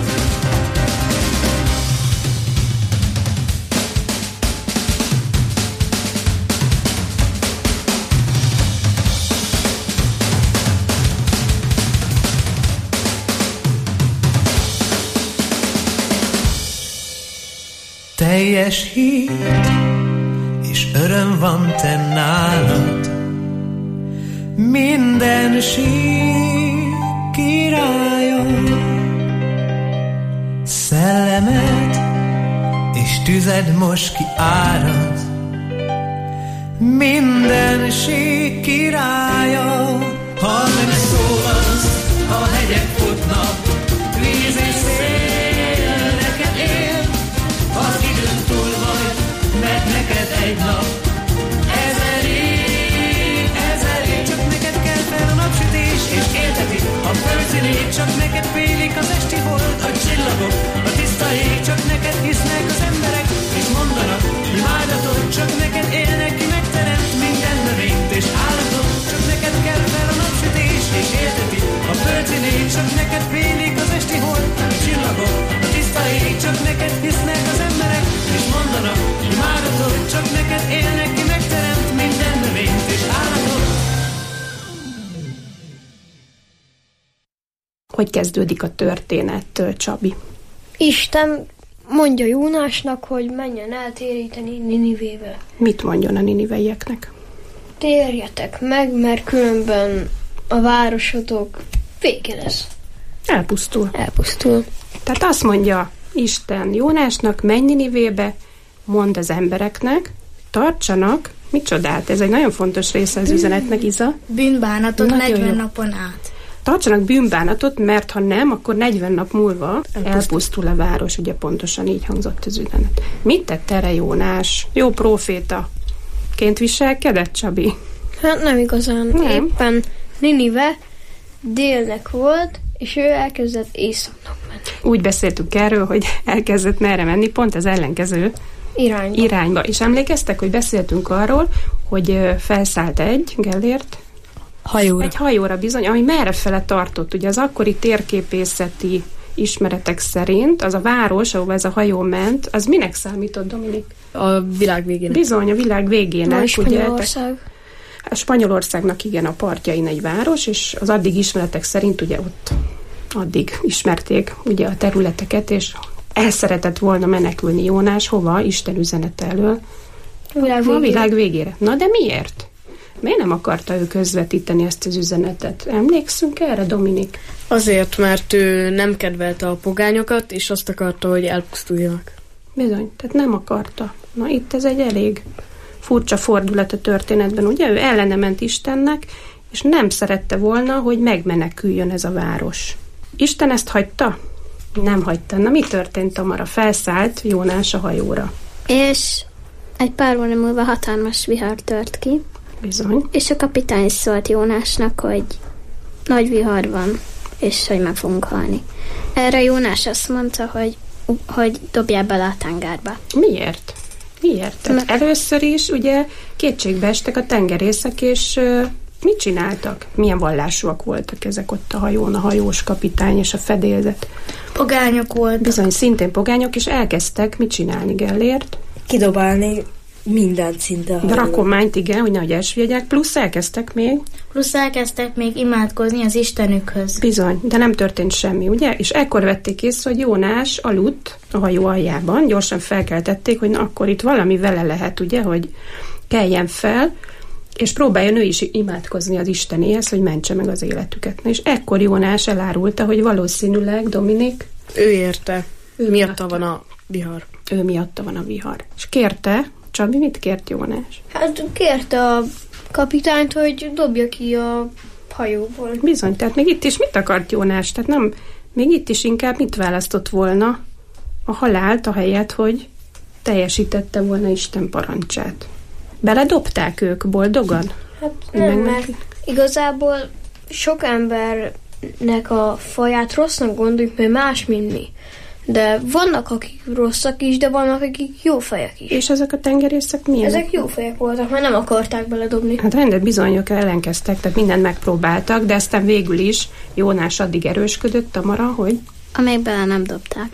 Speaker 20: Teljes hit és öröm van te nálad, mindenség királya, szellemed és tüzed most kiárad, mindenség királya. Ha megszólalsz, a hegyek futnak, víz és szél neked él, az időn túl vagy, mert neked egy nap, ezer év, csak neked kell fel a napsütés, és élteti a földszínét, csak neked félik az esti hold, a csillagok, a tiszta ég, csak neked hisznek az emberek, és mondanak, imádatod, csak neked élnek ki megteremt minden növényt és állatot, csak neked kell fel a napsütés, és élteti a földszínét, csak neked félik az esti hold, a csillagok, a tiszta ég, csak neked hisznek az emberek, és mondanak, imádatod, csak neked élnek ki megteremt minden növényt és állatot.
Speaker 14: Hogy kezdődik a történet, Csabi?
Speaker 18: Isten mondja Jónásnak, hogy menjen eltéríteni Ninivébe.
Speaker 14: Mit mondjon a niniveieknek?
Speaker 18: Térjetek meg, mert különben a városotok vége lesz.
Speaker 14: Elpusztul.
Speaker 18: Elpusztul.
Speaker 14: Tehát azt mondja Isten Jónásnak, menj Ninivébe, mondd az embereknek, tartsanak, micsodát, ez egy nagyon fontos része az üzenetnek, Iza.
Speaker 19: Bűnbánatot 40 napon át.
Speaker 14: Tartsanak bűnbánatot, mert ha nem, akkor 40 nap múlva elpusztul a város, ugye pontosan így hangzott az üzenet. Mit tett erre Jónás? Jó prófétaként viselkedett, Csabi?
Speaker 18: Hát nem igazán. Nem. Éppen Ninive délnek volt, és ő elkezdett északnak menni.
Speaker 14: Úgy beszéltünk erről, hogy elkezdett merre menni, pont az ellenkező irányba. És emlékeztek, hogy beszéltünk arról, hogy felszállt egy Gellért
Speaker 15: hajóra.
Speaker 14: Egy hajóra bizony, ami merrefele tartott. Ugye az akkori térképészeti ismeretek szerint az a város, ahova ez a hajó ment, az minek számított, Dominik?
Speaker 15: A világ végének.
Speaker 14: Bizony, a világ végének.
Speaker 18: Spanyolország.
Speaker 14: A Spanyolországnak igen a partjain egy város, és az addig ismeretek szerint ugye ott addig ismerték ugye a területeket, és el szeretett volna menekülni Jónás hova? Isten üzenete elől. A világ végére. Na de miért? Miért nem akarta ő közvetíteni ezt az üzenetet? Emlékszünk erre, Dominik?
Speaker 17: Azért, mert ő nem kedvelte a pogányokat, és azt akarta, hogy elpusztuljanak.
Speaker 14: Bizony, tehát nem akarta. Na itt ez egy elég furcsa fordulat a történetben, ugye? Ő ellene ment Istennek, és nem szerette volna, hogy megmeneküljön ez a város. Isten ezt hagyta? Nem hagyta. Na mi történt, Tamara? Felszállt Jónás a hajóra.
Speaker 16: És egy pár óra múlva hatalmas vihar tört ki.
Speaker 14: Bizony.
Speaker 16: És a kapitány szólt Jónásnak, hogy nagy vihar van, és hogy meg fogunk halni. Erre Jónás azt mondta, hogy dobjál bele a tengerbe.
Speaker 14: Miért? Tehát először is ugye kétségbe estek a tengerészek, és mit csináltak? Milyen vallásúak voltak ezek ott a hajón, a hajós kapitány és a fedélzet?
Speaker 19: Pogányok voltak.
Speaker 14: Bizony, szintén pogányok, és elkezdtek mit csinálni, Gellért?
Speaker 15: Kidobálni mindent szinte.
Speaker 14: Rakományt, igen, hogy nehogy elsüllyedják, plusz elkezdtek még
Speaker 19: imádkozni az Istenükhöz.
Speaker 14: Bizony, de nem történt semmi, ugye? És ekkor vették észre, hogy Jónás aludt a hajó aljában, gyorsan felkeltették, hogy na, akkor itt valami vele lehet, ugye, hogy keljen fel, és próbáljon ő is imádkozni az Istenéhez, hogy mentse meg az életüket. És ekkor Jónás elárulta, hogy valószínűleg Dominik...
Speaker 17: Ő érte. Miatta van a vihar.
Speaker 14: Ő miatta van a vihar. És kérte, Csabi, mit kért Jónás?
Speaker 18: Hát kérte a kapitányt, hogy dobja ki a hajóból.
Speaker 14: Bizony, tehát még itt is mit akart Jónás? Tehát nem, még itt is inkább mit választott volna? A halált, a helyet, hogy teljesítette volna Isten parancsát. Beledobták ők boldogan?
Speaker 18: Hát nem, mert igazából sok embernek a faját rossznak gondoljuk, mert más, mint mi. De vannak, akik rosszak is, de vannak, akik jó fejek is.
Speaker 14: És ezek a tengerészek milyenek?
Speaker 18: Ezek jó fejek voltak, mert nem akarták beledobni.
Speaker 14: Hát rendet bizonyok ellenkeztek, tehát mindent megpróbáltak, de aztán végül is Jónás addig erősködött, Tamara, hogy...
Speaker 16: Amelyik bele nem dobták.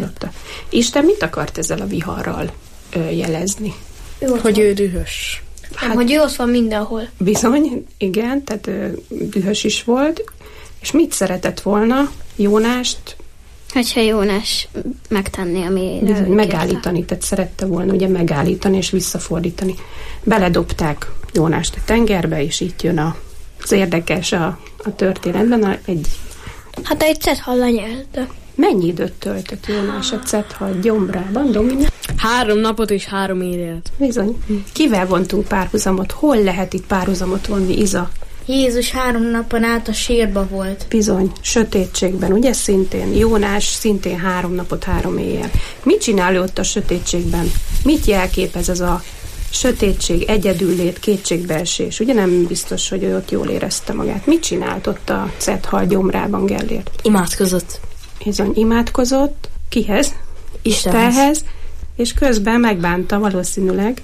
Speaker 14: Isten mit akart ezzel a viharral jelezni?
Speaker 17: Hogy ő dühös.
Speaker 18: Hát, hogy ő ott van mindenhol.
Speaker 14: Bizony, igen, tehát dühös is volt. És mit szeretett volna Jónást?
Speaker 16: Hogyha Jónás megtenni, ami
Speaker 14: megállítani, tehát szerette volna ugye megállítani és visszafordítani. Beledobták Jónást a tengerbe, és itt jön az érdekes a történetben.
Speaker 18: Hát egy cethal lenyelte.
Speaker 14: Mennyi időt töltött Jónás a cethal gyomrában, Dominik?
Speaker 17: 3 napot és 3 éjjelt.
Speaker 14: Bizony. Kivel vontunk párhuzamot? Hol lehet itt párhuzamot vonni, Iza?
Speaker 19: Jézus 3 napon át a sírba volt.
Speaker 14: Bizony, sötétségben, ugye szintén? Jónás szintén 3 napot, 3 éjjel. Mit csinál ő ott a sötétségben? Mit jelképez ez a sötétség, egyedüllét, kétségbeesés? Ugye nem biztos, hogy ő ott jól érezte magát. Mit csinált ott a cethal gyomrában, Gellért?
Speaker 15: Imádkozott.
Speaker 14: Bizony, imádkozott. Kihez?
Speaker 15: Istenhez.
Speaker 14: És közben megbánta valószínűleg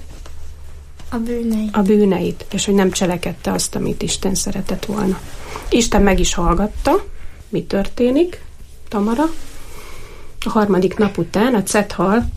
Speaker 19: a
Speaker 14: bűneit, és hogy nem cselekedte azt, amit Isten szeretett volna. Isten meg is hallgatta. Mi történik, Tamara? A 3. nap után a cethal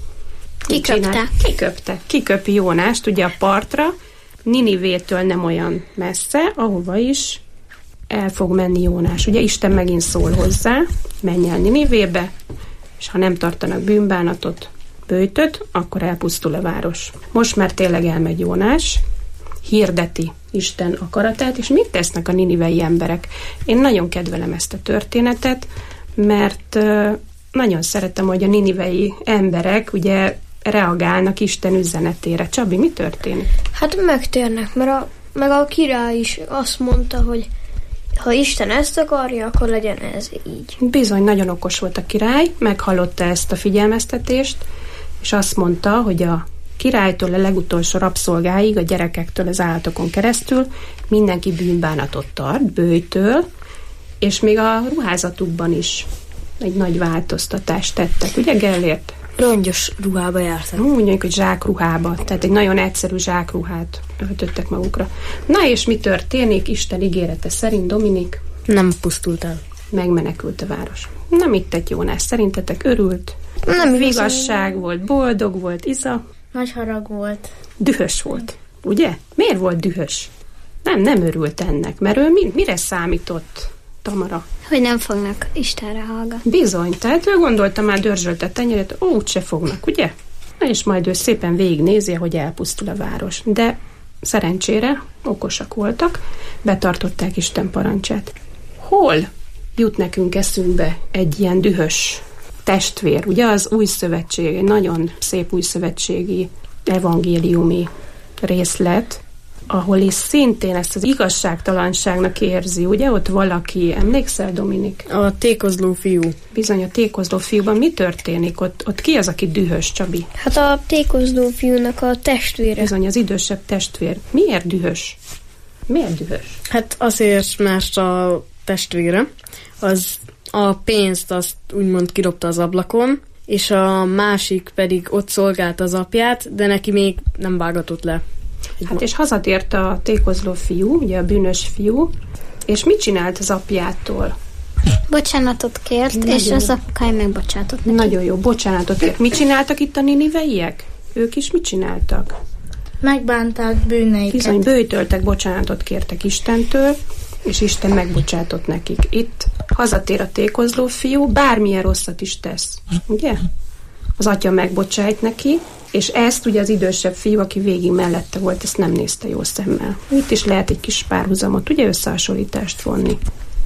Speaker 14: kiköpi Jónást ugye a partra, Ninivétől nem olyan messze, ahova is el fog menni Jónás. Ugye Isten megint szól hozzá, menj el Ninivébe, és ha nem tartanak bűnbánatot, böjtöt, akkor elpusztul a város. Most már tényleg elmegy Jónás, hirdeti Isten akaratát, és mit tesznek a ninivei emberek? Én nagyon kedvelem ezt a történetet, mert nagyon szeretem, hogy a ninivei emberek ugye reagálnak Isten üzenetére. Csabi, mi történik?
Speaker 18: Hát megtérnek, mert meg a király is azt mondta, hogy ha Isten ezt akarja, akkor legyen ez így.
Speaker 14: Bizony, nagyon okos volt a király, meghallotta ezt a figyelmeztetést, és azt mondta, hogy a királytól a legutolsó rabszolgáig, a gyerekektől az állatokon keresztül mindenki bűnbánatot tart, böjtől, és még a ruházatukban is egy nagy változtatást tettek. Ugye, Gellért?
Speaker 15: Rongyos ruhába jártak.
Speaker 14: Úgy mondjuk, hogy zsákruhába, tehát egy nagyon egyszerű zsákruhát öltöttek magukra. Na és mi történik Isten ígérete szerint, Dominik?
Speaker 17: Nem pusztult el.
Speaker 14: Megmenekült a város. Nem itt egy Jónás, szerintetek örült?
Speaker 18: Nem
Speaker 14: vigasság volt, boldog volt, Iza?
Speaker 19: Nagy harag volt.
Speaker 14: Dühös volt, ugye? Miért volt dühös? Nem örült ennek, mert ő mire számított? Tamara?
Speaker 16: Hogy nem fognak Istenre hallgatni.
Speaker 14: Bizony, tehát ő gondolta már dörzsölt a tenyeret, úgyse fognak, ugye? Na és majd ő szépen végignézi, hogy elpusztul a város. De szerencsére okosak voltak, betartották Isten parancsát. Hol jut nekünk eszünkbe egy ilyen dühös testvér? Ugye az új szövetség, egy nagyon szép új szövetségi evangéliumi részlet, ahol is szintén ezt az igazságtalanságnak érzi, ugye? Ott valaki, emlékszel, Dominik?
Speaker 17: A tékozló fiú.
Speaker 14: Bizony, a tékozló fiúban mi történik? Ott ki az, aki dühös, Csabi?
Speaker 18: Hát a tékozló fiúnak a testvére.
Speaker 14: Bizony, az idősebb testvér. Miért dühös? Miért dühös?
Speaker 17: Hát azért, mert a testvére az a pénzt azt úgymond kidobta az ablakon, és a másik pedig ott szolgált az apját, de neki még nem vágatott le.
Speaker 14: Hát és hazatért a tékozló fiú, ugye a bűnös fiú, és mit csinált az apjától?
Speaker 16: Bocsánatot kért, nagyon és jó. Az apukája megbocsátott neki.
Speaker 14: Nagyon jó, bocsánatot kért. Mit csináltak itt a niniveiek? Ők is mit csináltak?
Speaker 19: Megbánták bűneiket.
Speaker 14: Bizony, bőjtöltek, bocsánatot kértek Istentől, és Isten megbocsátott nekik. Itt hazatér a tékozló fiú, bármilyen rosszat is tesz, ugye? Az atya megbocsájt neki, és ezt ugye az idősebb fiú, aki végig mellette volt, ezt nem nézte jó szemmel. Itt is lehet egy kis párhuzamot, ugye összehasonlítást vonni.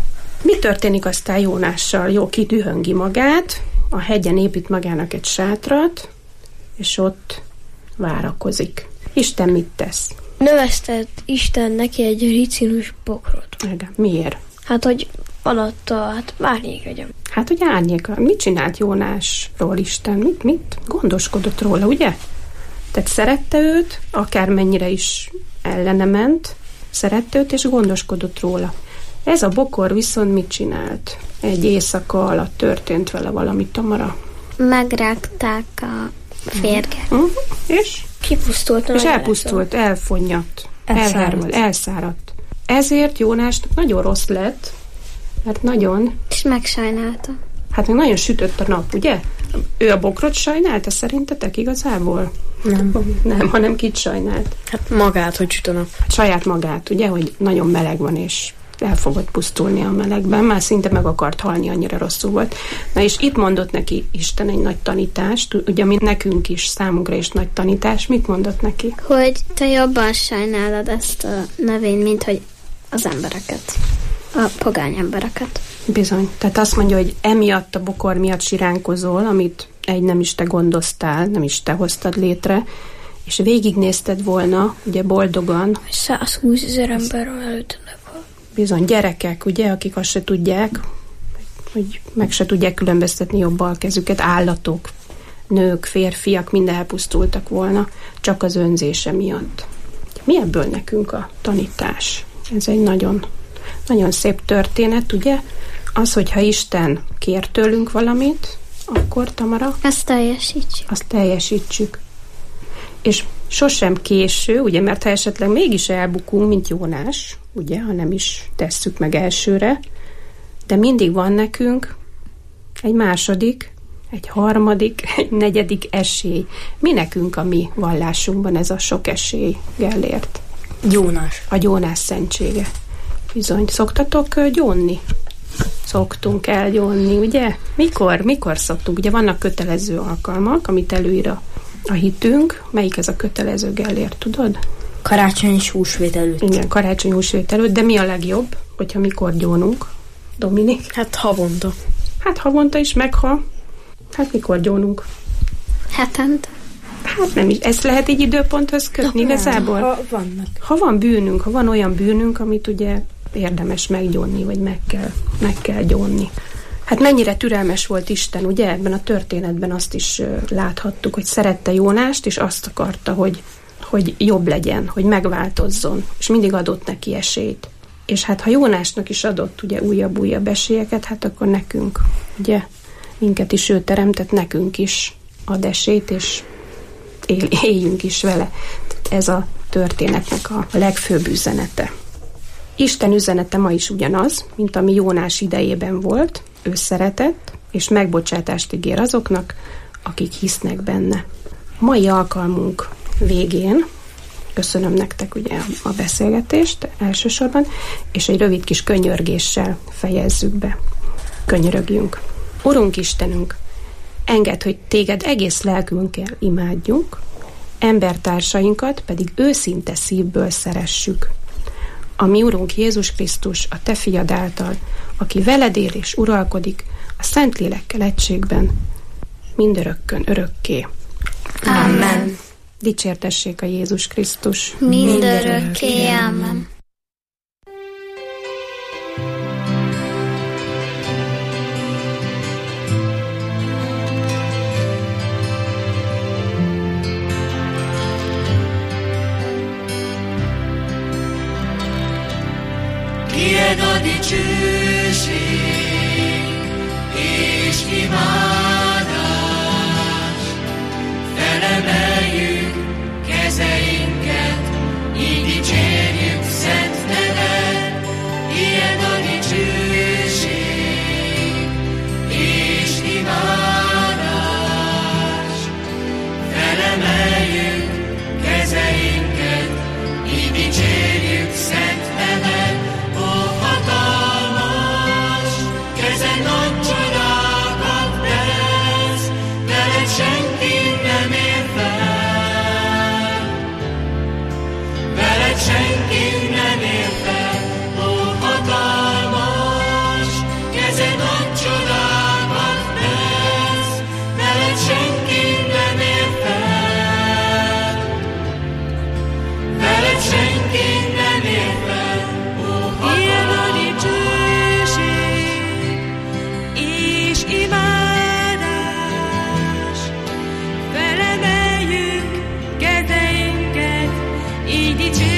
Speaker 14: Mi történik aztán Jónással? Jó, kidühöngi magát, a hegyen épít magának egy sátrat, és ott várakozik. Isten mit tesz?
Speaker 18: Növesztett Isten neki egy ricinus bokrot.
Speaker 14: Miért?
Speaker 18: Hát, hogy alatta, árnyék legyen.
Speaker 14: Hát, hogy árnyék. Mit csinált Jónásról Isten? Mit gondoskodott róla, ugye? Tehát szerette őt, akármennyire is ellene ment, szerette őt, és gondoskodott róla. Ez a bokor viszont mit csinált? Egy éjszaka alatt történt vele valami, Tamara?
Speaker 16: Megrágták a férget.
Speaker 14: És?
Speaker 18: Kipusztult.
Speaker 14: És elpusztult, elfonnyadt, elszáradt. Ezért Jónásnak nagyon rossz lett, mert nagyon...
Speaker 16: És megsajnálta.
Speaker 14: Hát még nagyon sütött a nap, ugye? Ő a bokrot sajnálta szerintetek igazából? Nem, hanem kit sajnált?
Speaker 17: Hát magát, hogy süt a nap.
Speaker 14: Hát saját magát, ugye, hogy nagyon meleg van, és el fogod pusztulni a melegben, már szinte meg akart halni, annyira rosszul volt. Na és itt mondott neki Isten egy nagy tanítást, ugye mi nekünk is, számunkra is nagy tanítás. Mit mondott neki?
Speaker 16: Hogy te jobban sajnálod ezt a növényt, mint hogy az embereket, a pogány embereket.
Speaker 14: Bizony. Tehát azt mondja, hogy emiatt a bokor miatt siránkozol, amit nem is te gondoztál, nem is te hoztad létre, és végignézted volna, ugye boldogan.
Speaker 18: 120 000 emberről előttenek.
Speaker 14: Bizony, gyerekek, ugye, akik azt se tudják, hogy meg se tudják különböztetni jobb bal kezüket, állatok, nők, férfiak, mind elpusztultak volna, csak az önzése miatt. Mi ebből nekünk a tanítás? Ez egy nagyon, nagyon szép történet, ugye? Az, hogyha Isten kér tőlünk valamit, akkor, Tamara?
Speaker 16: Azt teljesítsük.
Speaker 14: Azt teljesítsük. És sosem késő, ugye, mert ha esetleg mégis elbukunk, mint Jónás, ugye, ha nem is tesszük meg elsőre, de mindig van nekünk egy második, egy harmadik, egy negyedik esély. Mi nekünk a mi vallásunkban ez a sok esély, Gellért?
Speaker 17: Gyónás.
Speaker 14: A gyónás szentsége. Bizony. Szoktatok gyónni? Szoktunk elgyónni, ugye? Mikor szoktunk? Ugye vannak kötelező alkalmak, amit előír a hitünk. Melyik ez a kötelező, Gellért, tudod?
Speaker 15: Karácsony és húsvét előtt.
Speaker 14: Igen, karácsony húsvét előtt, de mi a legjobb, hogyha mikor gyónunk, Dominik?
Speaker 17: Hát havonta.
Speaker 14: Hát havonta is, meg ha... Hát mikor gyónunk?
Speaker 16: Hetente.
Speaker 14: Hát nem is. Ezt lehet egy időponthoz kötni igazából? Ha van bűnünk, ha van olyan bűnünk, amit ugye érdemes meggyónni, vagy meg kell gyónni. Hát mennyire türelmes volt Isten, ugye? Ebben a történetben azt is láthattuk, hogy szerette Jónást, és azt akarta, hogy jobb legyen, hogy megváltozzon, és mindig adott neki esélyt. És hát ha Jónásnak is adott ugye újabb esélyeket, hát akkor nekünk, ugye, minket is ő teremtett, nekünk is ad esélyt, és éljünk is vele. Tehát ez a történetnek a legfőbb üzenete. Isten üzenete ma is ugyanaz, mint ami Jónás idejében volt, ő szeretett, és megbocsátást ígér azoknak, akik hisznek benne. A mai alkalmunk végén Köszönöm nektek ugye a beszélgetést elsősorban, és egy rövid kis könyörgéssel fejezzük be. Könyörögjünk. Urunk Istenünk, engedd, hogy téged egész lelkünkkel imádjunk, embertársainkat pedig őszinte szívből szeressük. A mi Urunk Jézus Krisztus, a te fiad által, aki veled él és uralkodik, a Szentlélekkel egységben, mindörökkön örökké.
Speaker 16: Amen.
Speaker 14: Dicsértessék a Jézus Krisztus.
Speaker 16: Mindörökké. Amen.
Speaker 20: Tied a dicsőség és imádás, felemeljük kezeinket, így dicsérjük szent neved. Tied a dicsőség és imádás, felemeljük kezeinket, így dicsérjük szent neved. Senki nem ér fel, ó hatalmas, kezed nagy csodákat tesz, veled senki nem ér fel, veled senki nem ér fel, ó hatalmas. Ilyen a dicsőség és imádás, felemeljük kezeinket, így dicsérjük.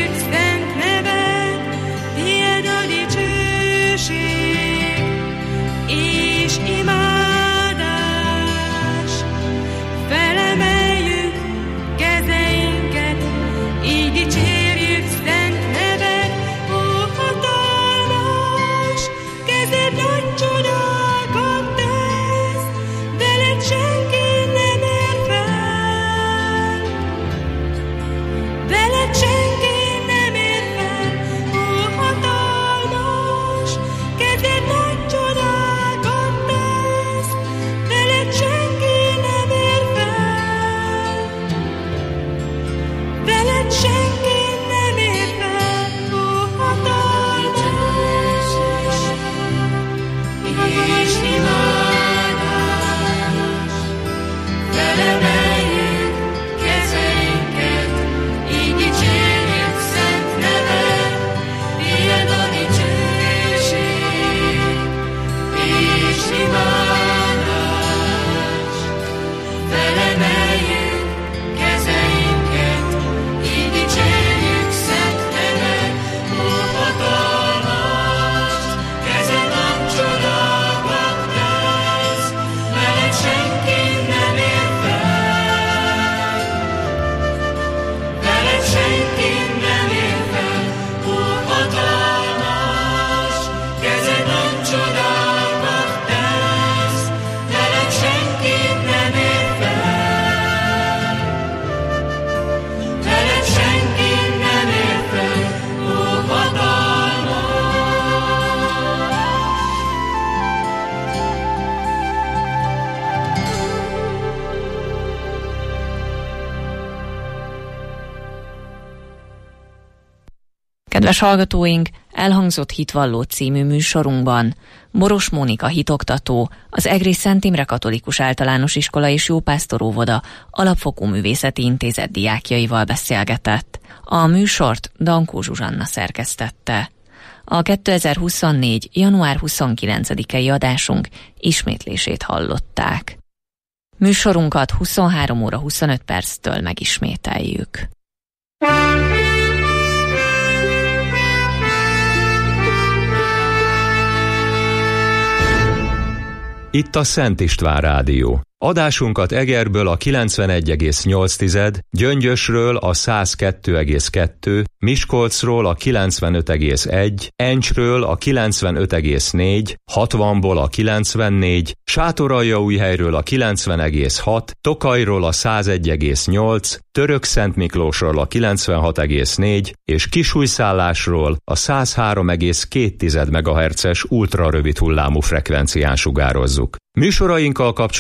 Speaker 11: Kedves hallgatóink, elhangzott Hitvalló című műsorunkban Boros Mónika hitoktató, az Egri Szent Imre Katolikus Általános Iskola és Jópásztor óvoda Alapfokú Művészeti Intézet diákjaival beszélgetett. A műsort Dankó Zsuzsanna szerkesztette. A 2024. január 29-i adásunk ismétlését hallották. Műsorunkat 23 óra 25 perctől megismételjük.
Speaker 3: Itt a Szent István Rádió.
Speaker 1: Adásunkat Egerből a 91,8, Gyöngyösről a 102,2, Miskolcról a 95,1, Encsről a 95,4, 60-ból a 94, Sátoraljaújhelyről a 90,6, Tokajról a 101,8, Törökszentmiklósról a 96,4 és Kisújszállásról a 103,2 MHz-es ultrarövid hullámú frekvencián sugározzuk. Műsorainkkal kapcsolatban